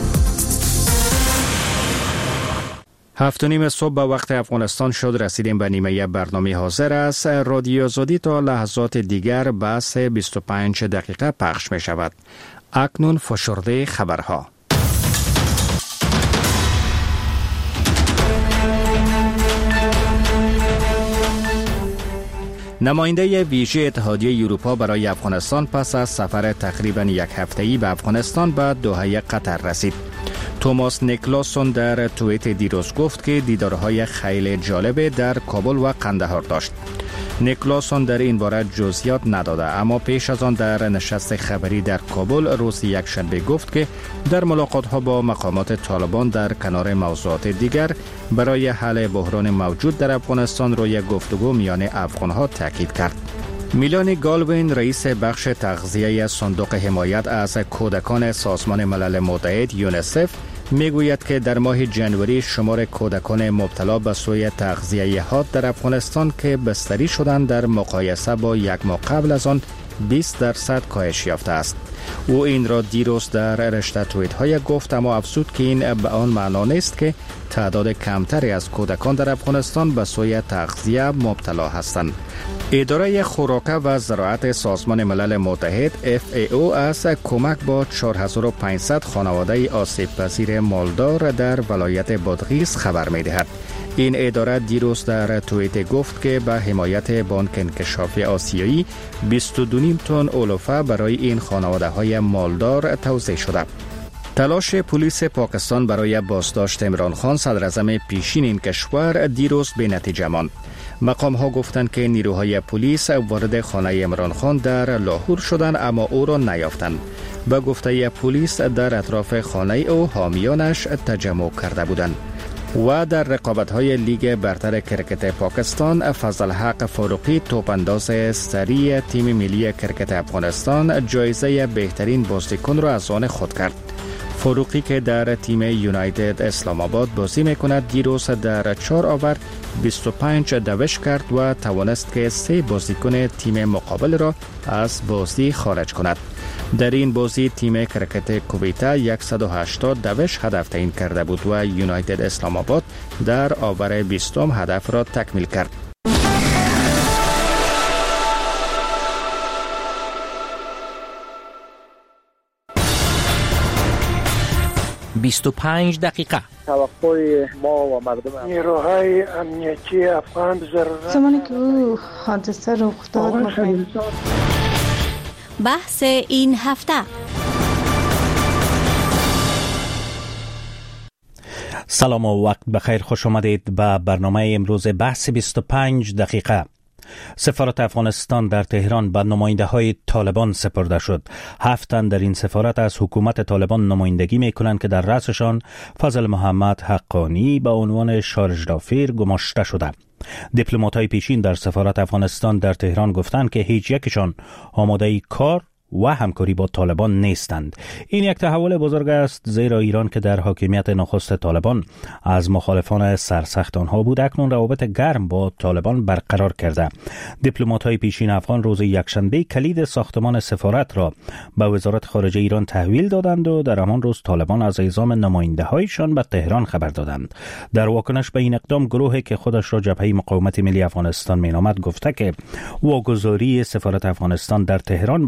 7:30 صبح به وقت افغانستان شد. رسیدیم به نیمه برنامه حاضر است. رادیو آزادی تا لحظات دیگر بحث 25 دقیقه پخش می شود. اکنون فشرده خبرها. نماینده ویژه اتحادیه اروپا برای افغانستان پس از سفر تقریباً 1 هفته‌ای به افغانستان به دوحه قطر رسید. توماس نیکلاسون در توییت دیروز گفت که دیدارهای خیلی جالب در کابل و قندهار داشت. نیکلاسون در این باره جزئیات نداده، اما پیش از آن در نشست خبری در کابل روز یکشنبه گفت که در ملاقات‌ها با مقامات طالبان در کنار موضوعات دیگر برای حل بحران موجود در افغانستان روی گفتگو میان افغان‌ها تاکید کرد. میلانی گالوین رئیس بخش تغذیه صندوق حمایت از کودکان سازمان ملل متحد یونیسف میگوید که در ماه جنوری شمار کودکان مبتلا به سوء تغذیه حاد در افغانستان که بستری شدند در مقایسه با 1 ماه قبل از آن 20% کاهش یافته است. او این را دیروز در رشته توییت های گفت، اما افزود که این به آن معنا نیست که تعداد کمتری از کودکان در افغانستان به سوء تغذیه مبتلا هستند. اداره خوراک و زراعت سازمان ملل متحد FAO از کمک با 4500 خانواده آسیب پذیر مالدار در ولایت بادغیس خبر می دهد. این اداره دیروز در توییت گفت که به حمایت بانک انکشافی آسیایی 22.5 تن علوفه برای این خانواده های مالدار توزیع شده. تلاش پلیس پاکستان برای بازداشت عمران خان صدراعظم پیشین این کشور دیروز به نتیجه ماند. مقام ها گفتند که نیروهای پلیس وارد خانه عمران خان در لاهور شدند اما او را نیافتند. به گفته پلیس در اطراف خانه او حامیانش تجمع کرده بودند. و در رقابت‌های لیگ برتر کرکت پاکستان فضل حق فاروقی توپانداز سری تیم ملی کرکت افغانستان جایزه بهترین بازیکن را از آن خود کرد. فاروقی که در تیم یونایتد اسلام آباد بازی میکند دیروز در 4 اوور 25 دوش کرد و توانست که 3 بازیکن تیم مقابل را از بازی خارج کند. در این بازی تیم کرکت کویت 180 دوش هدف تعیین کرده بود و یونایتد اسلام آباد در اوور 20 هدف را تکمیل کرد. «25 دقیقه». توقع ما و مردم نیروهای امنیتی افغان ضرورت زمانی که او حادثه رخ داد بحث این هفته. سلام و وقت بخیر، خوش آمدید به برنامه امروز بحث 25 دقیقه. سفارت افغانستان در تهران به نماینده های طالبان سپرده شد. 7 تن در این سفارت از حکومت طالبان نمایندگی می کنند که در رأسشان فضل محمد حقانی به عنوان شارژدافیر گماشته شده. دیپلمات‌های پیشین در سفارت افغانستان در تهران گفتند که هیچ یکشان آماده کار و همکاری با طالبان نیستند. این یک تحول بزرگ است، زیرا ایران که در حاکمیت نخست طالبان از مخالفان سرسخت آنها بود اکنون روابط گرم با طالبان برقرار کرده. دیپلمات‌های پیشین افغان روز یکشنبه کلید ساختمان سفارت را به وزارت خارجه ایران تحویل دادند و در همان روز طالبان از اعزام نماینده‌هایشان به تهران خبر دادند. در واکنش به این اقدام گروهی که خودش را جبهه مقاومت ملی افغانستان مینامد گفته که واگذاری سفارت افغانستان در تهران باعث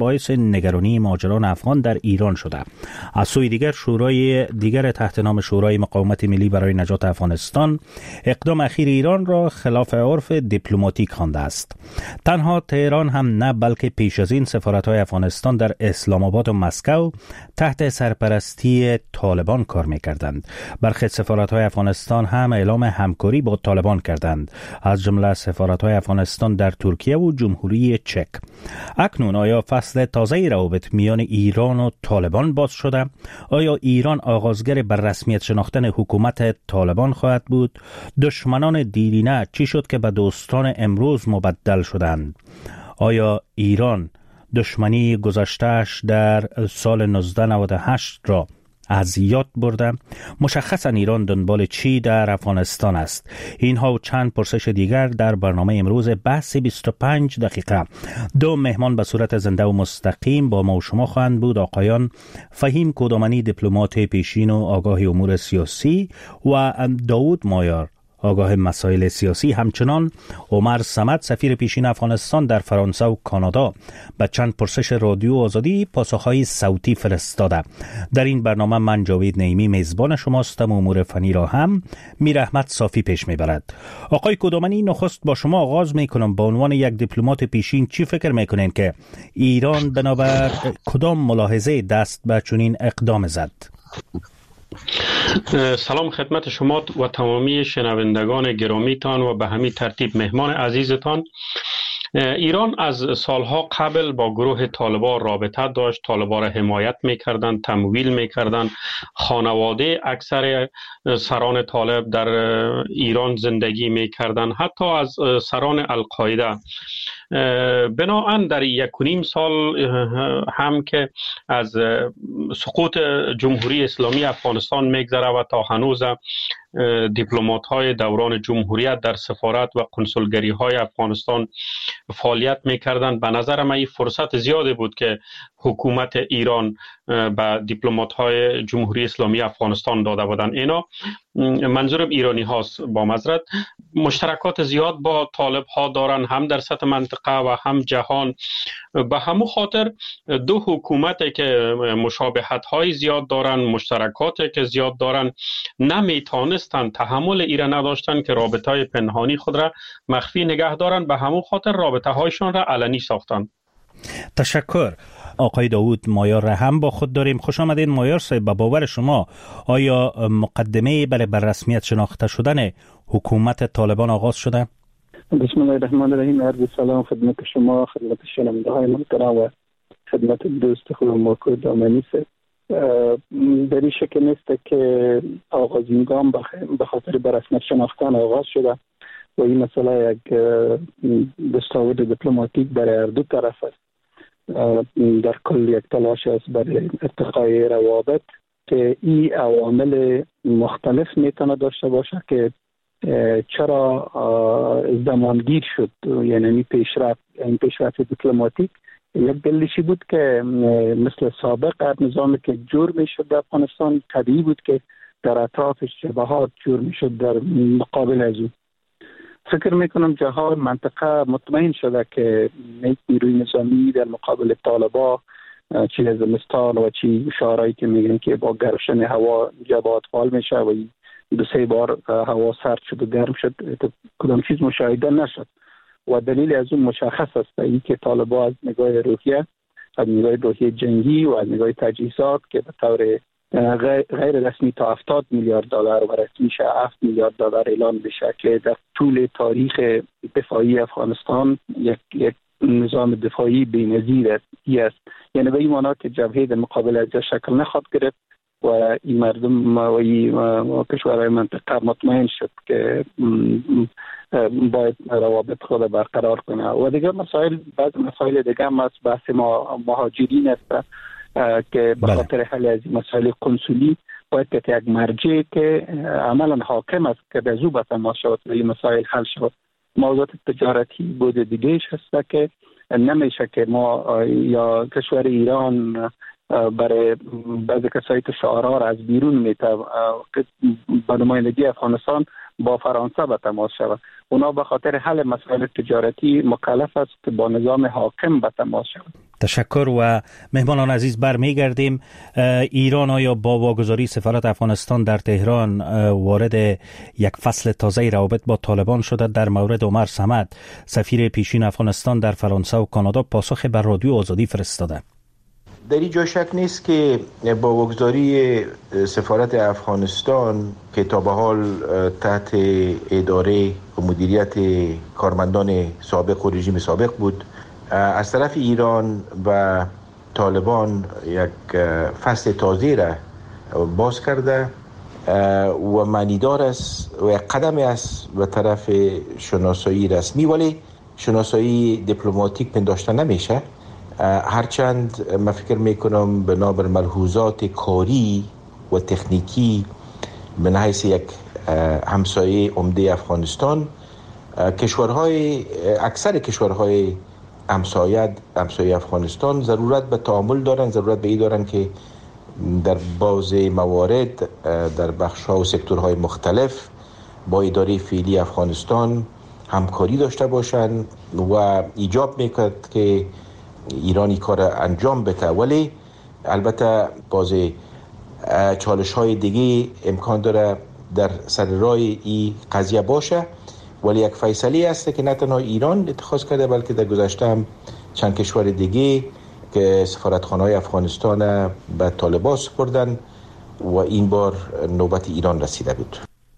نگرانی مهاجران افغان در ایران شده. از سوی دیگر شورای دیگر تحت نام شورای مقاومت ملی برای نجات افغانستان اقدام اخیر ایران را خلاف عرف دیپلماتیک خوانده است. تنها تهران هم نه، بلکه پیش از این سفارت‌های افغانستان در اسلام آباد و مسکو تحت سرپرستی طالبان کار می‌کردند. برخی سفارت‌های افغانستان هم اعلام همکاری با طالبان کردند، از جمله سفارت‌های افغانستان در ترکیه و جمهوری چک. اکنون آیا فصل تازه روابط میان ایران و طالبان باز شده؟ آیا ایران آغازگر بر رسمیت شناختن حکومت طالبان خواهد بود؟ دشمنان دیرینه چی شد که به دوستان امروز مبدل شدند؟ آیا ایران دشمنی گذشته‌اش در سال 1998 را از یاد برده؟ مشخصا ایران دنبال چی در افغانستان است؟ اینها و چند پرسش دیگر در برنامه امروز بحث 25 دقیقه. دو مهمان به صورت زنده و مستقیم با ما و شما خواهند بود: آقایان فهیم کودامنی، دیپلمات پیشین و آگاه امور سیاسی، و داود مایار، آگاه مسائل سیاسی. همچنان عمر صمد، سفیر پیشین افغانستان در فرانسه و کانادا، به چند پرسش رادیو آزادی پاسخهای صوتی فرستاده. در این برنامه من جاوید نعیمی میزبان شماستم و امور فنی را هم میر احمد صافی پیش میبرد. آقای کودامنی، نخست با شما آغاز میکنم. به عنوان یک دیپلمات پیشین چی فکر میکنین که ایران بنابر کدام ملاحظه دست به چنین اقدام زد؟ سلام خدمت شما و تمامی شنوندگان گرامیتان و به همین ترتیب مهمان عزیزتان. ایران از سالها قبل با گروه طالبان رابطه داشت. طالبان را حمایت میکردند، تمویل میکردند. خانواده اکثر سران طالب در ایران زندگی میکردند، حتی از سران القاعده. بنابراین در 1.5 سال هم که از سقوط جمهوری اسلامی افغانستان میگذره و تا هنوز دیپلمات های دوران جمهوریت در سفارت و کنسولگری های افغانستان فعالیت میکردند، به نظر من این فرصت زیاده بود که حکومت ایران به دیپلمات های جمهوری اسلامی افغانستان داده بودند. اینا منظورم ایرانی هاست، با معذرت، مشترکات زیاد با طالب ها دارن، هم در سطح منطقه و هم جهان. به همون خاطر دو حکومت که مشابهت های زیاد دارن، مشترکات که زیاد دارن، نمیتونستن تحمل ایره نداشتن که رابطه های پنهانی خود را مخفی نگه دارن. به همون خاطر رابطه هایشان را علنی ساختن. تشکر. آقای داود مایار را هم با خود داریم. خوش آمدین مایار صاحب. به باور شما آیا مقدمه برای بر رسمیت شناخته شدن حکومت طالبان آغاز شده؟ بسم الله الرحمن الرحیم. عرض سلام خدمت شما، خدمت شنونده های محترم و خدمت دوست خودم کودامنی صاحب. در این شکل نیست که آغازین گام به خاطر بر رسمیت شناختن آغاز شده و این مسئله یک دستاورد دیپلماتیک برای هر دو طرف است. در کل یک تلاش است برای ارتقای روابط که این عوامل مختلف میتونه داشته باشه که چرا زمانگیر شد. یعنی پیشرفت دیپلماتیک یک دلیلشی بود که مثل سابق هر نظامی که جور میشد در افغانستان طبیعی بود که در اطرافش جبهات جور میشد در مقابل از او. فکر میکنم جهان منطقه مطمئن شده که نیروی نظامی در مقابل طالبا چی زمستان و چی شعارهایی که میگن که با گرشن هوا جبهات فعال میشه و 2-3 بار هوا سرد شد و گرم شد، کدام چیز مشاهده نشد و دلیل از اون مشخص است. این که طالبا از نگاه روحیه، از نگاه روحیه جنگی و از نگاه تجهیزات که به طور غیر رسمی تا 70 میلیارد دلار و رسمیش 7 میلیارد دلار اعلام بشه که در طول تاریخ دفاعی افغانستان یک نظام دفاعی بی‌نظیر است. یعنی به این معنی که جبهه در مقابل از شکل نخواهد گرفت و این مردم و این کشورهای منطقه مطمئن شد که باید روابط خود برقرار کنه. و دیگر مسائل، بعض مسائل دیگه هم از بحث مهاجرین است که به خاطر حل از مسائل کنسولی باید که یک مرجع که عملا حاکم است که به زو تماس شود و این مسائل حل شود. موضوعات تجارتی بود دیگهش هست که نمیشه که ما یا کشور ایران برای بعضی کسایی که شعارها را از بیرون میته به نمایندگی افغانستان با فرانسه به تماس شود. اونا به خاطر حل مسائل تجارتی مکلف است که با نظام حاکم به تماس شود. تشکر و مهمانان عزیز برمیگردیم. ایران آیا با واگذاری سفارت افغانستان در تهران وارد یک فصل تازه روابط با طالبان شده؟ در مورد عمر صمد سفیر پیشین افغانستان در فرانسه و کانادا پاسخ بر رادیو آزادی فرستاده. در اینجا شک نیست که با واگذاری سفارت افغانستان که تا به حال تحت اداره و مدیریت کارمندان سابق و رژیم سابق بود، از طرف ایران و طالبان یک فصل تازه را باز کرده و معنیدار است و یک قدم است به طرف شناسایی رسمی، ولی شناسایی دیپلماتیک پنداشته نمیشه. هرچند من فکر میکنم بنابر ملحوظات کاری و تکنیکی به حیث یک همسایه عمده افغانستان، اکثر کشورهای همسایه افغانستان ضرورت به تعامل دارن، ضرورت به این دارن که در بعض موارد در بخش‌ها و سکتورهای مختلف با اداره فعلی افغانستان همکاری داشته باشن و ایجاب میکرد که ایرانی کار انجام بده، ولی البته باز چالش‌های دیگه امکان داره در سر راه این قضیه باشه، ولی یک فیصله است که نه تنها ایران اتخاذ کرده بلکه در گذشته هم چند کشور دیگه که سفارتخانه‌های افغانستان به طالبان سپردن و این بار نوبت ایران رسیده بود.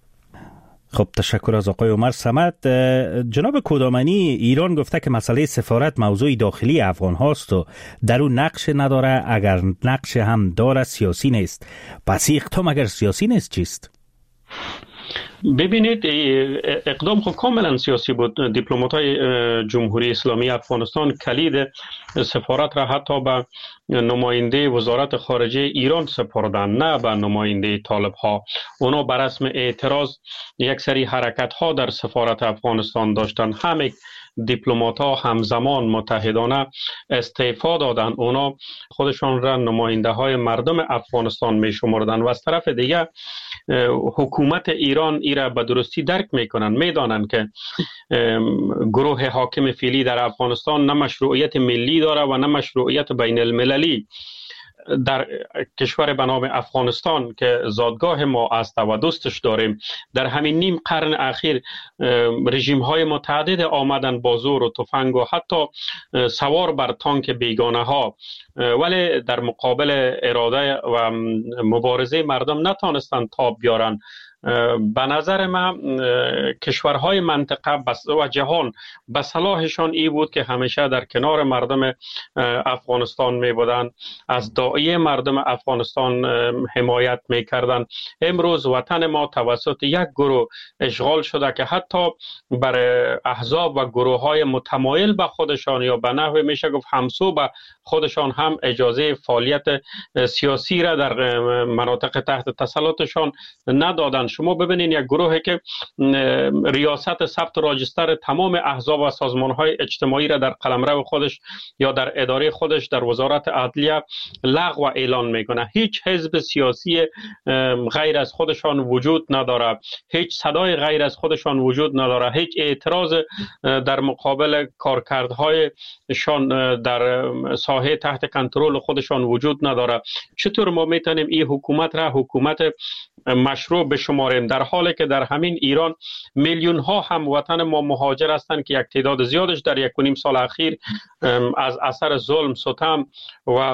خب تشکر از آقای عمر صمد. جناب کودامنی، ایران گفته که مسئله سفارت موضوع داخلی افغان هاست و در اون نقش نداره، اگر نقش هم داره سیاسی نیست. پس اقدام اگر سیاسی نیست چیست؟ ببینید اقدام خب کاملا سیاسی بود. دیپلمات‌های جمهوری اسلامی افغانستان کلید سفارت را حتی به نماینده وزارت خارجه ایران سپردن، نه به نماینده طالب ها. اونا بر رسم اعتراض یک سری حرکت ها در سفارت افغانستان داشتن. همه دیپلمات ها همزمان متحدانه استعفا دادن. اونا خودشان را نماینده های مردم افغانستان می شمردن و از طرف دیگه حکومت ایران ای را به درستی درک میکنن، میدانن که گروه حاکم فعلی در افغانستان نه مشروعیت ملی داره و نه مشروعیت بین المللی. در کشور به نام افغانستان که زادگاه ما است و دوستش داریم، در همین نیم قرن اخیر رژیم های متعدد آمدن با زور و تفنگ و حتی سوار بر تانک بیگانه ها، ولی در مقابل اراده و مبارزه مردم نتانستند تاب بیارن. به نظر من کشورهای منطقه و جهان به صلاحشان ای بود که همیشه در کنار مردم افغانستان می بودن، از داعیه مردم افغانستان حمایت می کردن. امروز وطن ما توسط یک گروه اشغال شده که حتی بر احزاب و گروه های متمایل به خودشان یا به نحو میشه گفت همسو به خودشان هم اجازه فعالیت سیاسی را در مناطق تحت تسلطشان ندادن. شما ببینید یک گروهی که ریاست ثبت راجستر تمام احزاب و سازمان‌های اجتماعی را در قلمرو خودش یا در اداره خودش در وزارت عدلیه لغو اعلان میکنه. هیچ حزب سیاسی غیر از خودشان وجود نداره، هیچ صدای غیر از خودشان وجود نداره، هیچ اعتراض در مقابل کارکردهایشان در ساحه تحت کنترل خودشان وجود نداره. چطور ما میتونیم این حکومت را حکومت مشروع بشماریم در حالی که در همین ایران میلیون ها هم وطن ما مهاجر هستند که یک تعداد زیادش در 1.5 سال اخیر از اثر ظلم، ستم و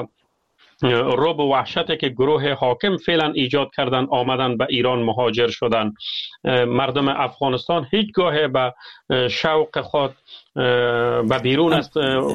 رعب و وحشتی که گروه حاکم فعلا ایجاد کردن آمدن به ایران مهاجر شدن. مردم افغانستان هیچگاه به شوق خود و بیرون است.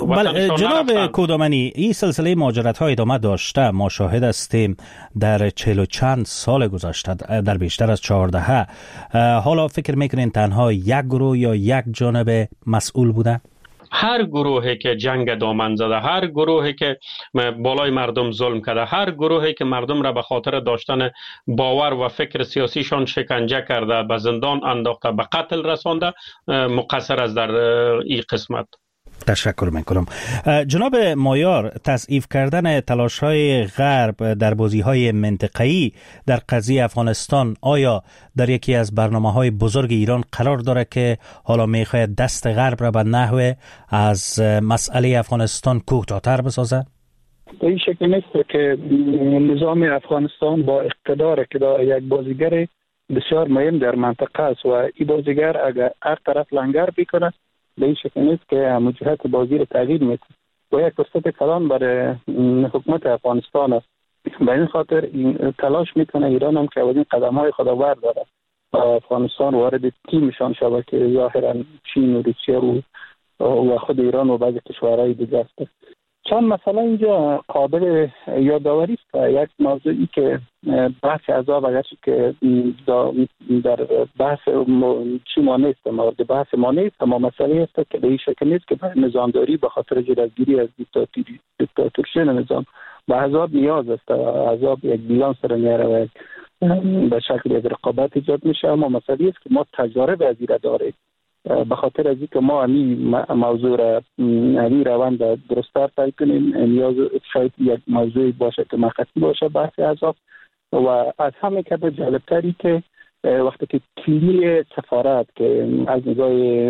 جناب کودامنی، این سلسله مهاجرت ها ادامه داشته. ما شاهد هستیم در 40 و چند سال گذشته در بیشتر از 14. حالا فکر میکنین تنها یک گروه یا یک جانب مسئول بوده؟ هر گروهی که جنگ دامن زده، هر گروهی که بالای مردم ظلم کرده، هر گروهی که مردم را به خاطر داشتن باور و فکر سیاسیشان شکنجه کرده، به زندان انداخته، به قتل رسانده، مقصر است در این قسمت. تشکر میکنم. جناب مایار، تضعیف کردن تلاش‌های غرب در بازی‌های منطقه‌ای در قضیه افغانستان آیا در یکی از برنامه‌های بزرگ ایران قرار داره که حالا می‌خواهد دست غرب را به نحو از مسئله افغانستان کوتاه‌تر بسازه؟ به این شکل نیست که نظام افغانستان با اقتدار که یک بازیگر بسیار مهم در منطقه است و این بازیگر اگر هر طرف لنگر بکنه به این شکل نیست که موجهت بازی رو تغییر میده و یک فرصت کلان برای حکومت افغانستان است. به این خاطر این تلاش میکنه ایران هم که اولین قدم های خود برداره و افغانستان وارد تیمشان شود که ظاهرا چین و روسیه و خود ایران و بعضی کشورهای دیگه است. چند مسئله اینجا قابل یادآوری است. یک موضوعی که بحث عذاب اگرچه که در بحث چی ما نیست، مورد بحث ما نیست، اما مسئله است که به این شکل نیست که نظامداری به خاطر جلوگیری از دیکتاتوری شدن نظام به عذاب نیاز است. عذاب یک بیلانس را میاره و به شکل یک رقابت ایجاد میشه، اما مسئله است که ما تجارب از این داریم. به خاطر از اینکه ما همین موضوع را همین روند درست‌تر طی کنیم نیاز شاید یک موضوعی باشه که مخصوص باشه بحث عذاب و از همه که جالب‌تری که وقتی که کلیه سفارت که از نگاه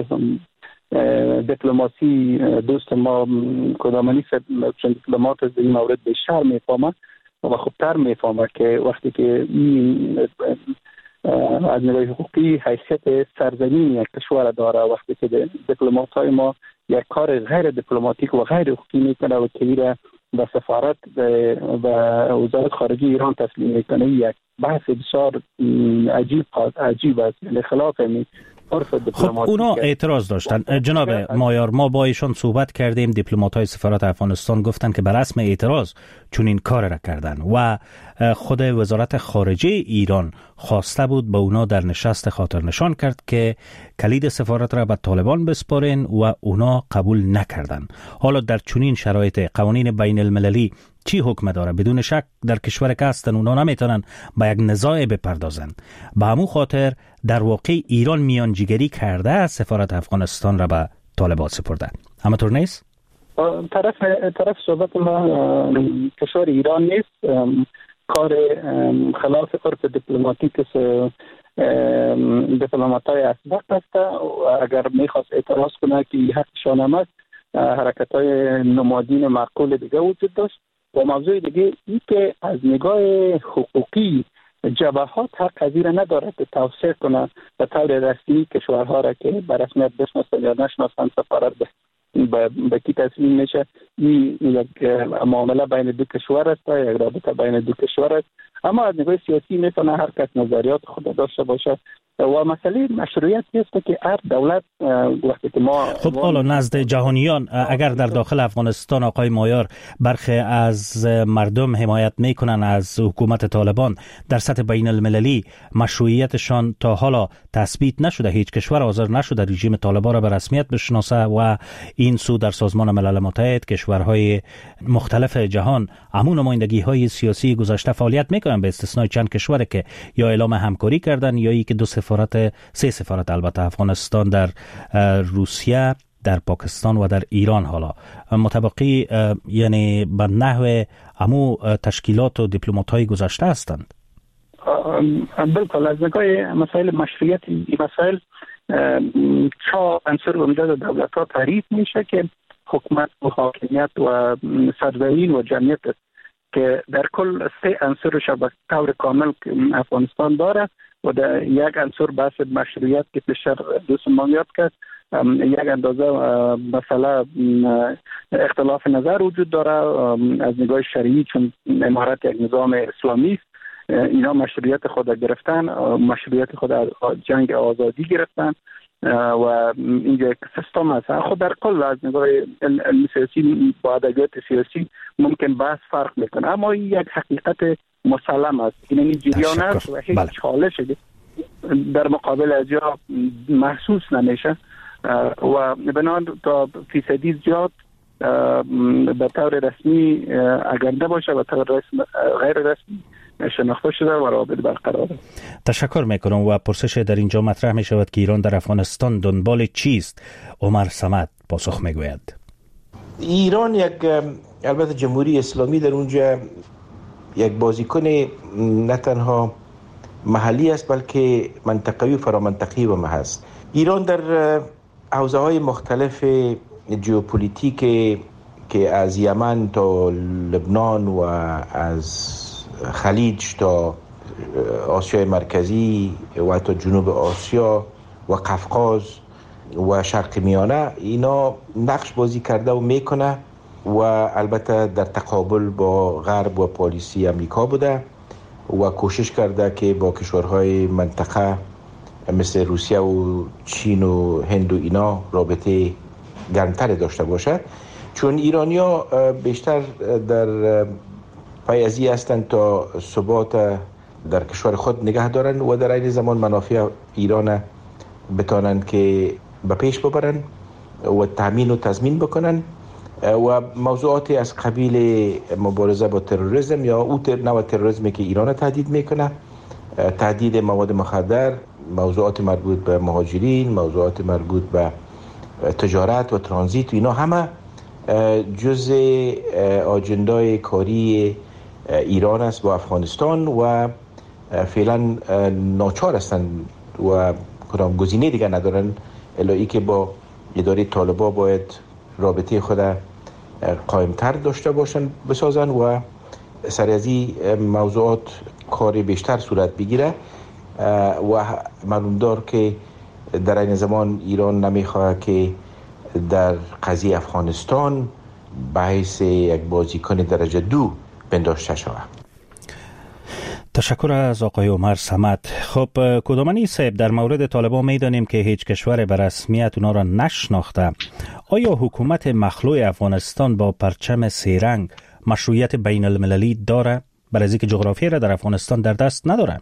دیپلماسی دوست ما کدامنی چون دیپلمات از این مورد بیشتر میفهمه و خوبتر میفهمه که وقتی که این از نگاه حقوقی حیثیت سرزمین یک کشور داره، وقتی که دیپلمات‌های ما یک کار غیر دیپلماتیک و غیر حقوقی میکنه و که به سفارت و وزارت خارجه ایران تسلیم میکنه، یک بحث بسیار عجیب است، یعنی خلاف خب اونا اعتراض داشتن. جناب مایار، ما با ایشان صحبت کردیم، دیپلمات‌های سفارت افغانستان گفتن که بر رسم اعتراض چون این کار را کردن و خود وزارت خارجه ایران خواسته بود به اونا در نشست خاطر نشان کرد که کلید سفارت را به طالبان بسپارن و اونا قبول نکردن. حالا در چنین شرایط قوانین بین المللی چی حکم داره؟ بدون شک در کشور که هستن اونا نمیتونن با یک نزاع بپردازن. به همون خاطر در واقع ایران میانجیگری کرده سفارت افغانستان را به طالبان سپرده. همینطور نیست؟ طرف صحبت ما کشور ایران نیست، کار خلاف عرف دیپلماتیک دیپلمات‌های اسبق است و اگر میخواست اعتراض کنه که حقشان هم است، حرکت‌های نمادین معقول دیگه وجود داشت و موضوع دیگه این که از نگاه حقوقی جبهات حق قضیه ندارد که توصیه کنه به طور رسمی کشورها را که به رسمیت بشناسن یا نشناسن سفارت به کی تسلیم میشه. این یک معامله بین دو کشور است، یک رابطه بین دو کشور است، اما از نگاه سیاسی میتونه هر کس نظریات خود داشته باشه و مسئله مشروعیت است که هر دولت وقتی که ما خب حالا نزد جهانیان اگر در داخل افغانستان آقای مایار برخی از مردم حمایت میکنن از حکومت طالبان، در سطح بین المللی مشروعیتشان تا حالا تثبیت نشده، هیچ کشور حاضر نشده رژیم طالبان را به رسمیت بشناسه و این سو در سازمان ملل متحد کشورهای مختلف جهان همون نمایندگی های سیاسی گذاشته فعالیت میکنن به استثنای چند کشور که یا اعلام همکاری کردن یا ای که سه سفارت البته افغانستان در روسیه، در پاکستان و در ایران حالا مطابقی یعنی به نحو همو تشکیلات و دیپلمات‌های گذاشته هستند. بالکل از نگاه مسائل مشروعیت این مسائل چه عنصر عمده دولت‌ها تعریف میشه که حکومت و حاکمیت و سرزمین و جمعیت که در کل سه عنصرش به طور کامل افغانستان داره و در یک عنصر بحث مشروعیت که پیشتر دوست ما یاد کرد، یک اندازه مثلا اختلاف نظر وجود داره از نگاه شرعی چون امارت یک نظام اسلامی است، اینا مشروعیت خود گرفتن، مشروعیت خود از جنگ آزادی گرفتن و اینجا یک سیستم است. خود در کل از نگاه علم سیاسی با ادبیات سیاسی ممکن بحث فرق میکنه، اما این یک حقیقت مسلم است، این جریان است و هیچ چالش در مقابل از جا محسوس نمیشه و بنابراین تا فیصدی زیاد به طور رسمی اگر نباشه به طور غیر رسمی شناخته شده و روابط برقرار است. تشکر میکنم و پرسش در اینجا مطرح می شود که ایران در افغانستان دنبال چیست؟ عمر صمد پاسخ میگوید. ایران البته جمهوری اسلامی در اونجا یک بازیکن نه تنها محلی است بلکه منطقوی و فرامنطقی هم هست. ایران در حوزه های مختلف ژئوپلیتیک که از یمن تا لبنان و از خلیج تا آسیای مرکزی و تا جنوب آسیا و قفقاز و شرق میانه اینا نقش بازی کرده و میکنه و البته در تقابل با غرب و پالیسی امریکا بوده و کوشش کرده که با کشورهای منطقه مثل روسیه و چین و هند و اینا رابطه گرمتر داشته باشه، چون ایرانیا بیشتر در پای ازی هستند تا ثبات در کشور خود نگه دارن و در این زمان منافع ایران بتانند که به پیش ببرن و تامین و تضمین بکنن و موضوعات از قبیل مبارزه با تروریسم یا او نوع تروریسمی که ایران تهدید میکنه، تهدید مواد مخدر، موضوعات مربوط به مهاجرین، موضوعات مربوط به تجارت و ترانزیت، اینا همه جزء آجندای کاری ایران است با افغانستان و فعلا ناچار هستند و کدام گزینه دیگر ندارن الا ای که با اداره طالبان باید رابطه خود قائمتر داشته باشن بسازن و سر از این موضوعات کار بیشتر صورت بگیره و معلوم دار که در این زمان ایران نمیخواه که در قضیه افغانستان به حیث یک بازیکن درجه 2 پنداشته شود. تشکر از آقای عمر صمد. خب کدامانی صاحب، در مورد طالبان میدانیم که هیچ کشور به رسمیت اونا را نشناخته. آیا حکومت مخلوع افغانستان با پرچم سه‌رنگ مشروعیت بین المللی داره؟ برای اینکه جغرافیایی را در افغانستان در دست نداره.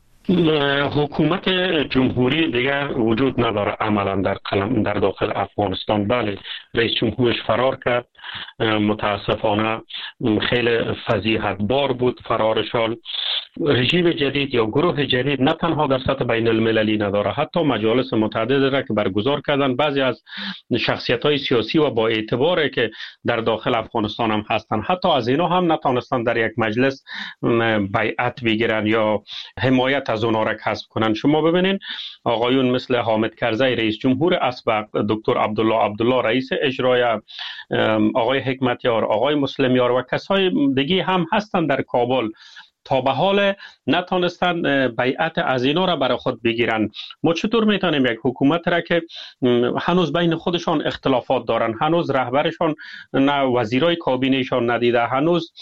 حکومت جمهوری دیگر وجود نداره عملا در داخل افغانستان. بله، رئیس جمهورش فرار کرد، متاسفانه خیلی فضیحت بار بود فرارشان. رژیم جدید یا گروه جدید نه تنها در سطح بین المللی نداره، حتی مجالس متعدد را که برگزار کردن، بعضی از شخصیت‌های سیاسی و با اعتباری که در داخل افغانستان هم هستن، حتی از اینا هم نتونستن در یک مجلس بیعت بگیرن یا حمایت از اونا را کسب کنن. شما ببینین آقایون مثل حامد کرزی رئیس جمهور اسبق، دکتر عبدالله رئیس اجرایی، آقای حکمتیار، آقای مسلمیار و کسای دیگه هم هستن در کابل، تا به حال نتونستن بیعت از اینا را برای خود بگیرن. ما چطور میتونیم یک حکومت را که هنوز بین خودشان اختلافات دارن، هنوز رهبرشان نه وزیرای کابینهشان ندیده، هنوز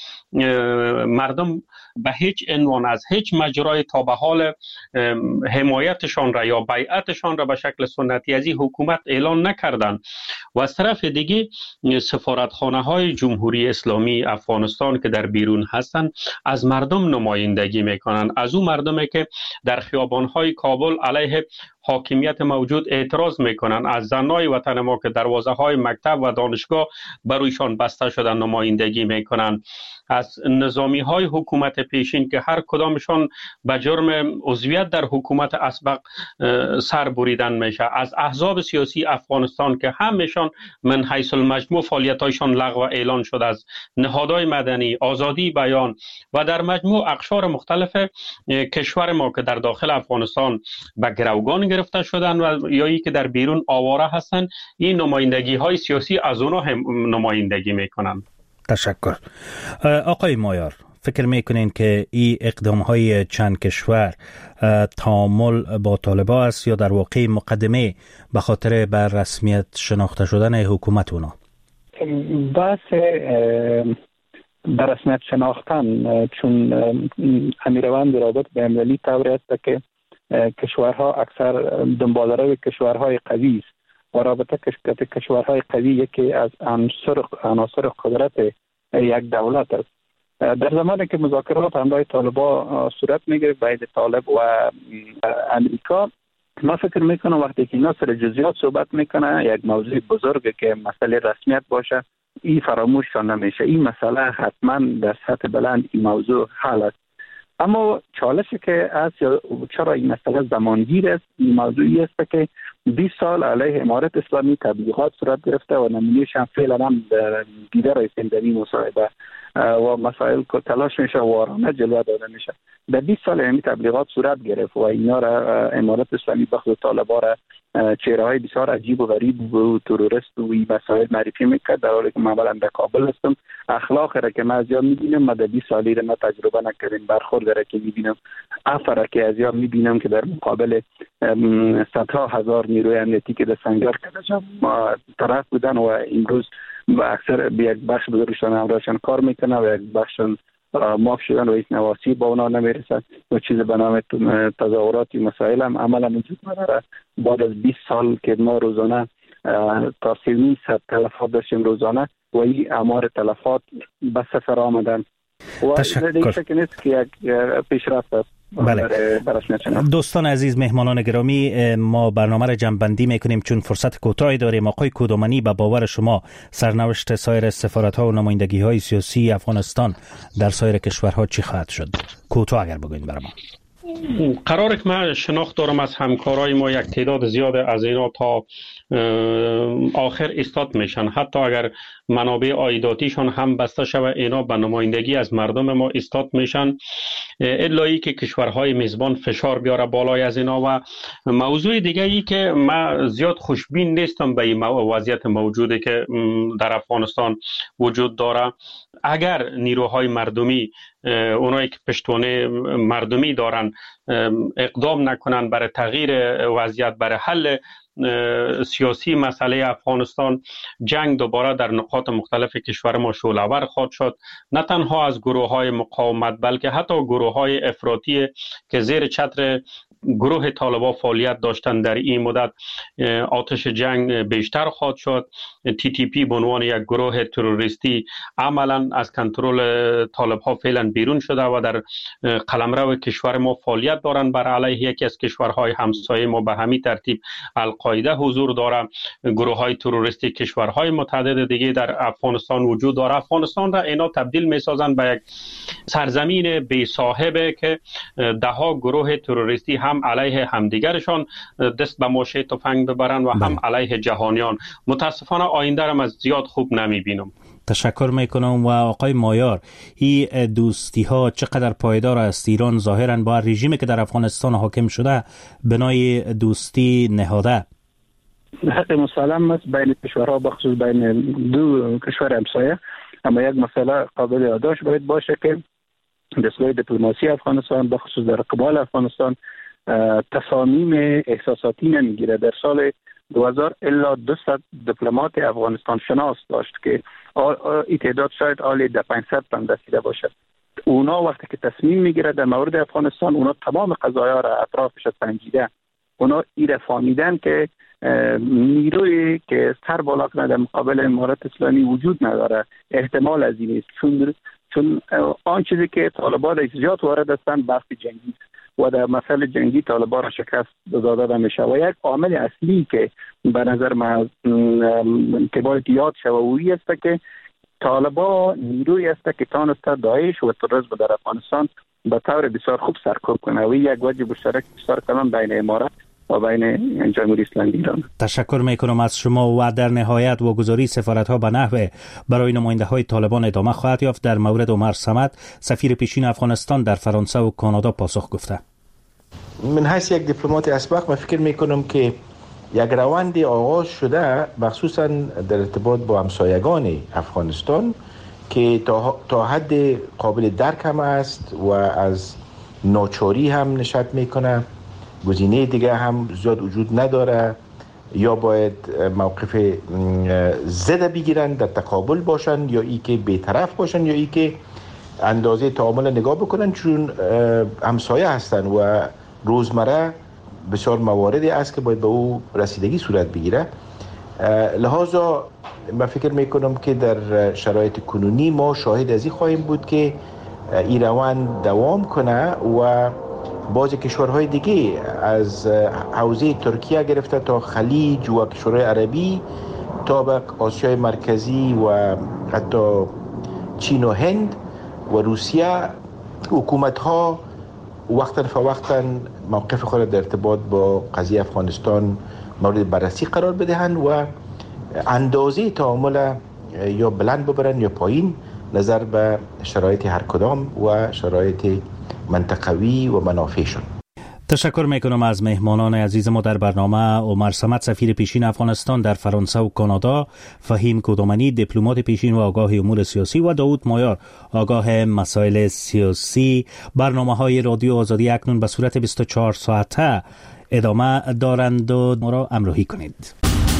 مردم به هیچ عنوان از هیچ مجرای تا به حال حمایتشان را یا بیعتشان را به شکل سنتی از این حکومت اعلان نکردن و از طرف دیگه سفارتخانه های جمهوری اسلامی افغانستان که در بیرون هستند از مردم نمایندگی میکنن، از اون مردمی که در خیابان‌های کابل علیه حاکمیت موجود اعتراض میکنن، از زنای وطن ما که دروازه های مکتب و دانشگاه برویشان بسته شدن نمایندگی میکنن، از نظامی های حکومت پیشین که هر کدامشان به جرم عضویت در حکومت اسبق سر بریدن میشه، از احزاب سیاسی افغانستان که همشان من حیث المجموع فعالیتایشان لغو اعلان شد، از نهادهای مدنی، آزادی بیان و در مجموع اقشار مختلف کشور ما که در داخل افغانستان به گروگان گرفته شدن و یا ای که در بیرون آواره هستن، این نمایندگی های سیاسی از اونا هم نمایندگی میکنن. تشکر. آقای مایار، فکر میکنین که این اقدام های چند کشور تعامل با طالبان است یا در واقع مقدمه به خاطر بر رسمیت شناخته شدن حکومت اونا؟ بحث در رسمیت شناختن، چون امیروند رابط به المللی طوری است که کشورها اکثر دنباله‌روی کشورهای قوی است و رابطه کشورهای قوی یکی از عناصر قدرت یک دولت است. در زمانی که مذاکرات همراه طالبان صورت میگیره بین طالب و امریکا، ما فکر میکنم وقتی که اینا سر جزئیات صحبت میکنه، یک موضوع بزرگ که مسئله رسمیت باشه، این فراموش نمیشه. این مسئله حتما در سطح بلند این موضوع حل است. اما چالشی که از چرا این مسئله زمانگیر است، این موضوعی است که 20 سال علیه امارت اسلامی تبلیغات صورت گرفته و نمونهش هم فعلا هم دیده رئیسیم در این مصاحبه و مسائل که تلاش میشه وارانه جلوه داده میشه. در 20 سال همین تبلیغات صورت گرفت و اینا را امارت اسلامی بخصوص طالبان را چهره های بسیار عجیب و غریب و تروریست و این مسائل معرفی میکرد، در حالی که من اولا در کابل هستم. اخلاق را که من از یاد میبینم، من در 20 سالی را تجربه نکردم، برخورد را که میبینم، افرا که از یاد میبینم که در مقابل صدها هزار نیروی امنیتی که در سنگر کردن طرف بودن و امروز اکثر به یک بخش بزرگشان همراهشان کار میکنن و یک بخششان معاف شدن و هیچ نواسی با اونا نمیرسن و چیز به نام تظاهراتی مسائل هم عملا وجود نداره. بعد از 20 سال که ما روزانه تا 300 تلفات داشتیم روزانه و این اعمار تلفات به صفر آمدن و دیگه نیست که یک پیشرفت است. بله. دوستان عزیز، مهمانان گرامی، ما برنامه را جمع‌بندی میکنیم چون فرصت کوتاهی داریم. آقای کودامنی، به باور شما سرنوشت سایر سفارت‌ها و نمایندگی‌های سیاسی افغانستان در سایر کشورها چی خواهد شد؟ کوتاه اگر بگوین برام. قراره که من شناخت دارم از همکارای ما یک تعداد زیاد از اینا تا آخر استاد میشن، حتی اگر منابع عایداتیشان هم بسته شود اینا به نمایندگی از مردم ما استاد میشن، الا که کشورهای میزبان فشار بیاره بالای از اینا. و موضوع دیگه ای که من زیاد خوشبین نیستم به این وضعیت موجوده که در افغانستان وجود داره. اگر نیروهای مردمی، اونایی که پشتوانه مردمی دارن، اقدام نکنن برای تغییر وضعیت، برای حل سیاسی مسئله افغانستان، جنگ دوباره در نقاط مختلف کشور ما شعله‌ور خواهد شد، نه تنها از گروه‌های مقاومت بلکه حتی گروه‌های افراطی که زیر چتر گروه طالبان فعالیت داشتن در این مدت آتش جنگ بیشتر خواهد شد. TTP به عنوان یک گروه تروریستی عملا از کنترل طالبان فعلا بیرون شده و در قلمرو کشور ما فعالیت دارند بر علیه یکی از کشورهای همسایه ما. به همین ترتیب القاعده حضور داره، گروه‌های تروریستی کشورهای متعدد دیگه در افغانستان وجود داره. افغانستان را اینا تبدیل می‌سازند به یک سرزمین بی صاحبه که دهها گروه تروریستی هم علیه همدیگرشان دست به ماشه تفنگ ببرن و هم علیه جهانیان. متاسفانه آینده را از زیاد خوب نمیبینم. تشکر میکنم. و آقای مایار، این دوستی ها چقدر پایدار است؟ ایران ظاهرا با رژیمی که در افغانستان حاکم شده بنای دوستی نهاده. حق مسلم است بین کشورها، بخصوص بین دو کشور همسایه، اما یک مسئله قابل یادداشت باید باشه که دستگاه دیپلماسی افغانستان بخصوص در قبال افغانستان تصامیم احساساتی نمیگیره. در سال 2000 الا 200 دیپلمات افغانستان شناس داشت که این تعداد شاید عالی در 500 هم رسیده باشه. اونا وقتی که تصمیم میگیره در مورد افغانستان، اونا تمام قضایا را اطرافش سنجیده. اونا ایره فهمیدن که نیروی که سر بالا کنه در مقابل امارت اسلامی وجود نداره. احتمال از این است چون آن چیزی که طالبان ایجاد وارد هستند بحث جنگی و در مسئله جنگی طالبان را شکست داده میشه. و یک عامل اصلی که به نظر من که باید یاد شوی است که طالبان نیروی است که تانسته داعش و تروریسم در افغانستان به طور بسیار خوب سرکوب کنه و یک وجه مشترک بسیار کلان بین امارات و بین جمهوری اسلامی ایران. تشکر میکنم از شما. و در نهایت واگذاری سفارت‌ها به نحو برای نماینده‌های طالبان ادامه خواهد یافت. در مورد عمر صمد، سفیر پیشین افغانستان در فرانسه و کانادا، پاسخ گفته: من حیث یک دیپلمات اسبق من فکر میکنم که یک روند آغاز شده، مخصوصا در ارتباط با همسایگان افغانستان که تا حد قابل درک هم است و از ناچاری هم نشأت میکنه. گزینه دیگه هم زیاد وجود نداره، یا باید موقف ضد بگیرن، در تقابل باشن، یا ای که بی‌طرف باشن، یا ای که اندازه تعامل نگاه بکنن، چون همسایه هستن و روزمره بسیار مواردی است که باید به او رسیدگی صورت بگیره. لحاظا من فکر میکنم که در شرایط کنونی ما شاهد از این خواهیم بود که این روند دوام کنه و بعضی کشورهای دیگه از حوزه ترکیه گرفته تا خلیج و کشورهای عربی تا به آسیای مرکزی و حتی چین و هند و روسیه، حکومت‌ها وقتا فوقتا موقف خود در ارتباط با قضیه افغانستان مورد بررسی قرار بدهند و اندازه تعامل یا بلند ببرن یا پایین نظر به شرایط هر کدام و شرایط منطقوی و منافعشون. تشکر میکنم از مهمانان عزیز ما در برنامه: عمر صمد، سفیر پیشین افغانستان در فرانسه و کانادا، فهیم کودامنی، دیپلمات پیشین و آگاه امور سیاسی، و داود مایار، آگاه مسائل سیاسی. برنامه‌های رادیو آزادی اکنون به صورت 24 ساعته ادامه دارند و ما را همراهی کنید.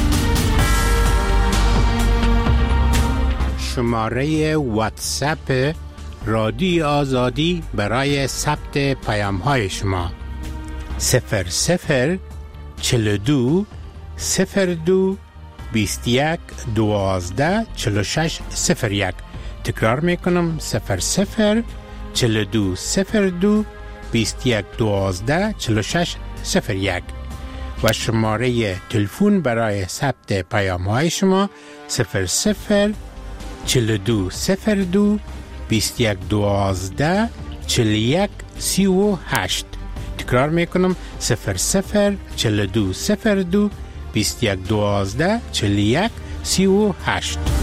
شماره واتساپ رادیو آزادی برای ثبت پیام‌های شما 00 42 02 21 12 46 01. تکرار میکنم: 00 42 02 21 12 46 01. و شماره تلفن برای ثبت پیام‌های شما 00 42 02 21 12 41 38. تکرار میکنم: 00 42 02 21 12 41 38.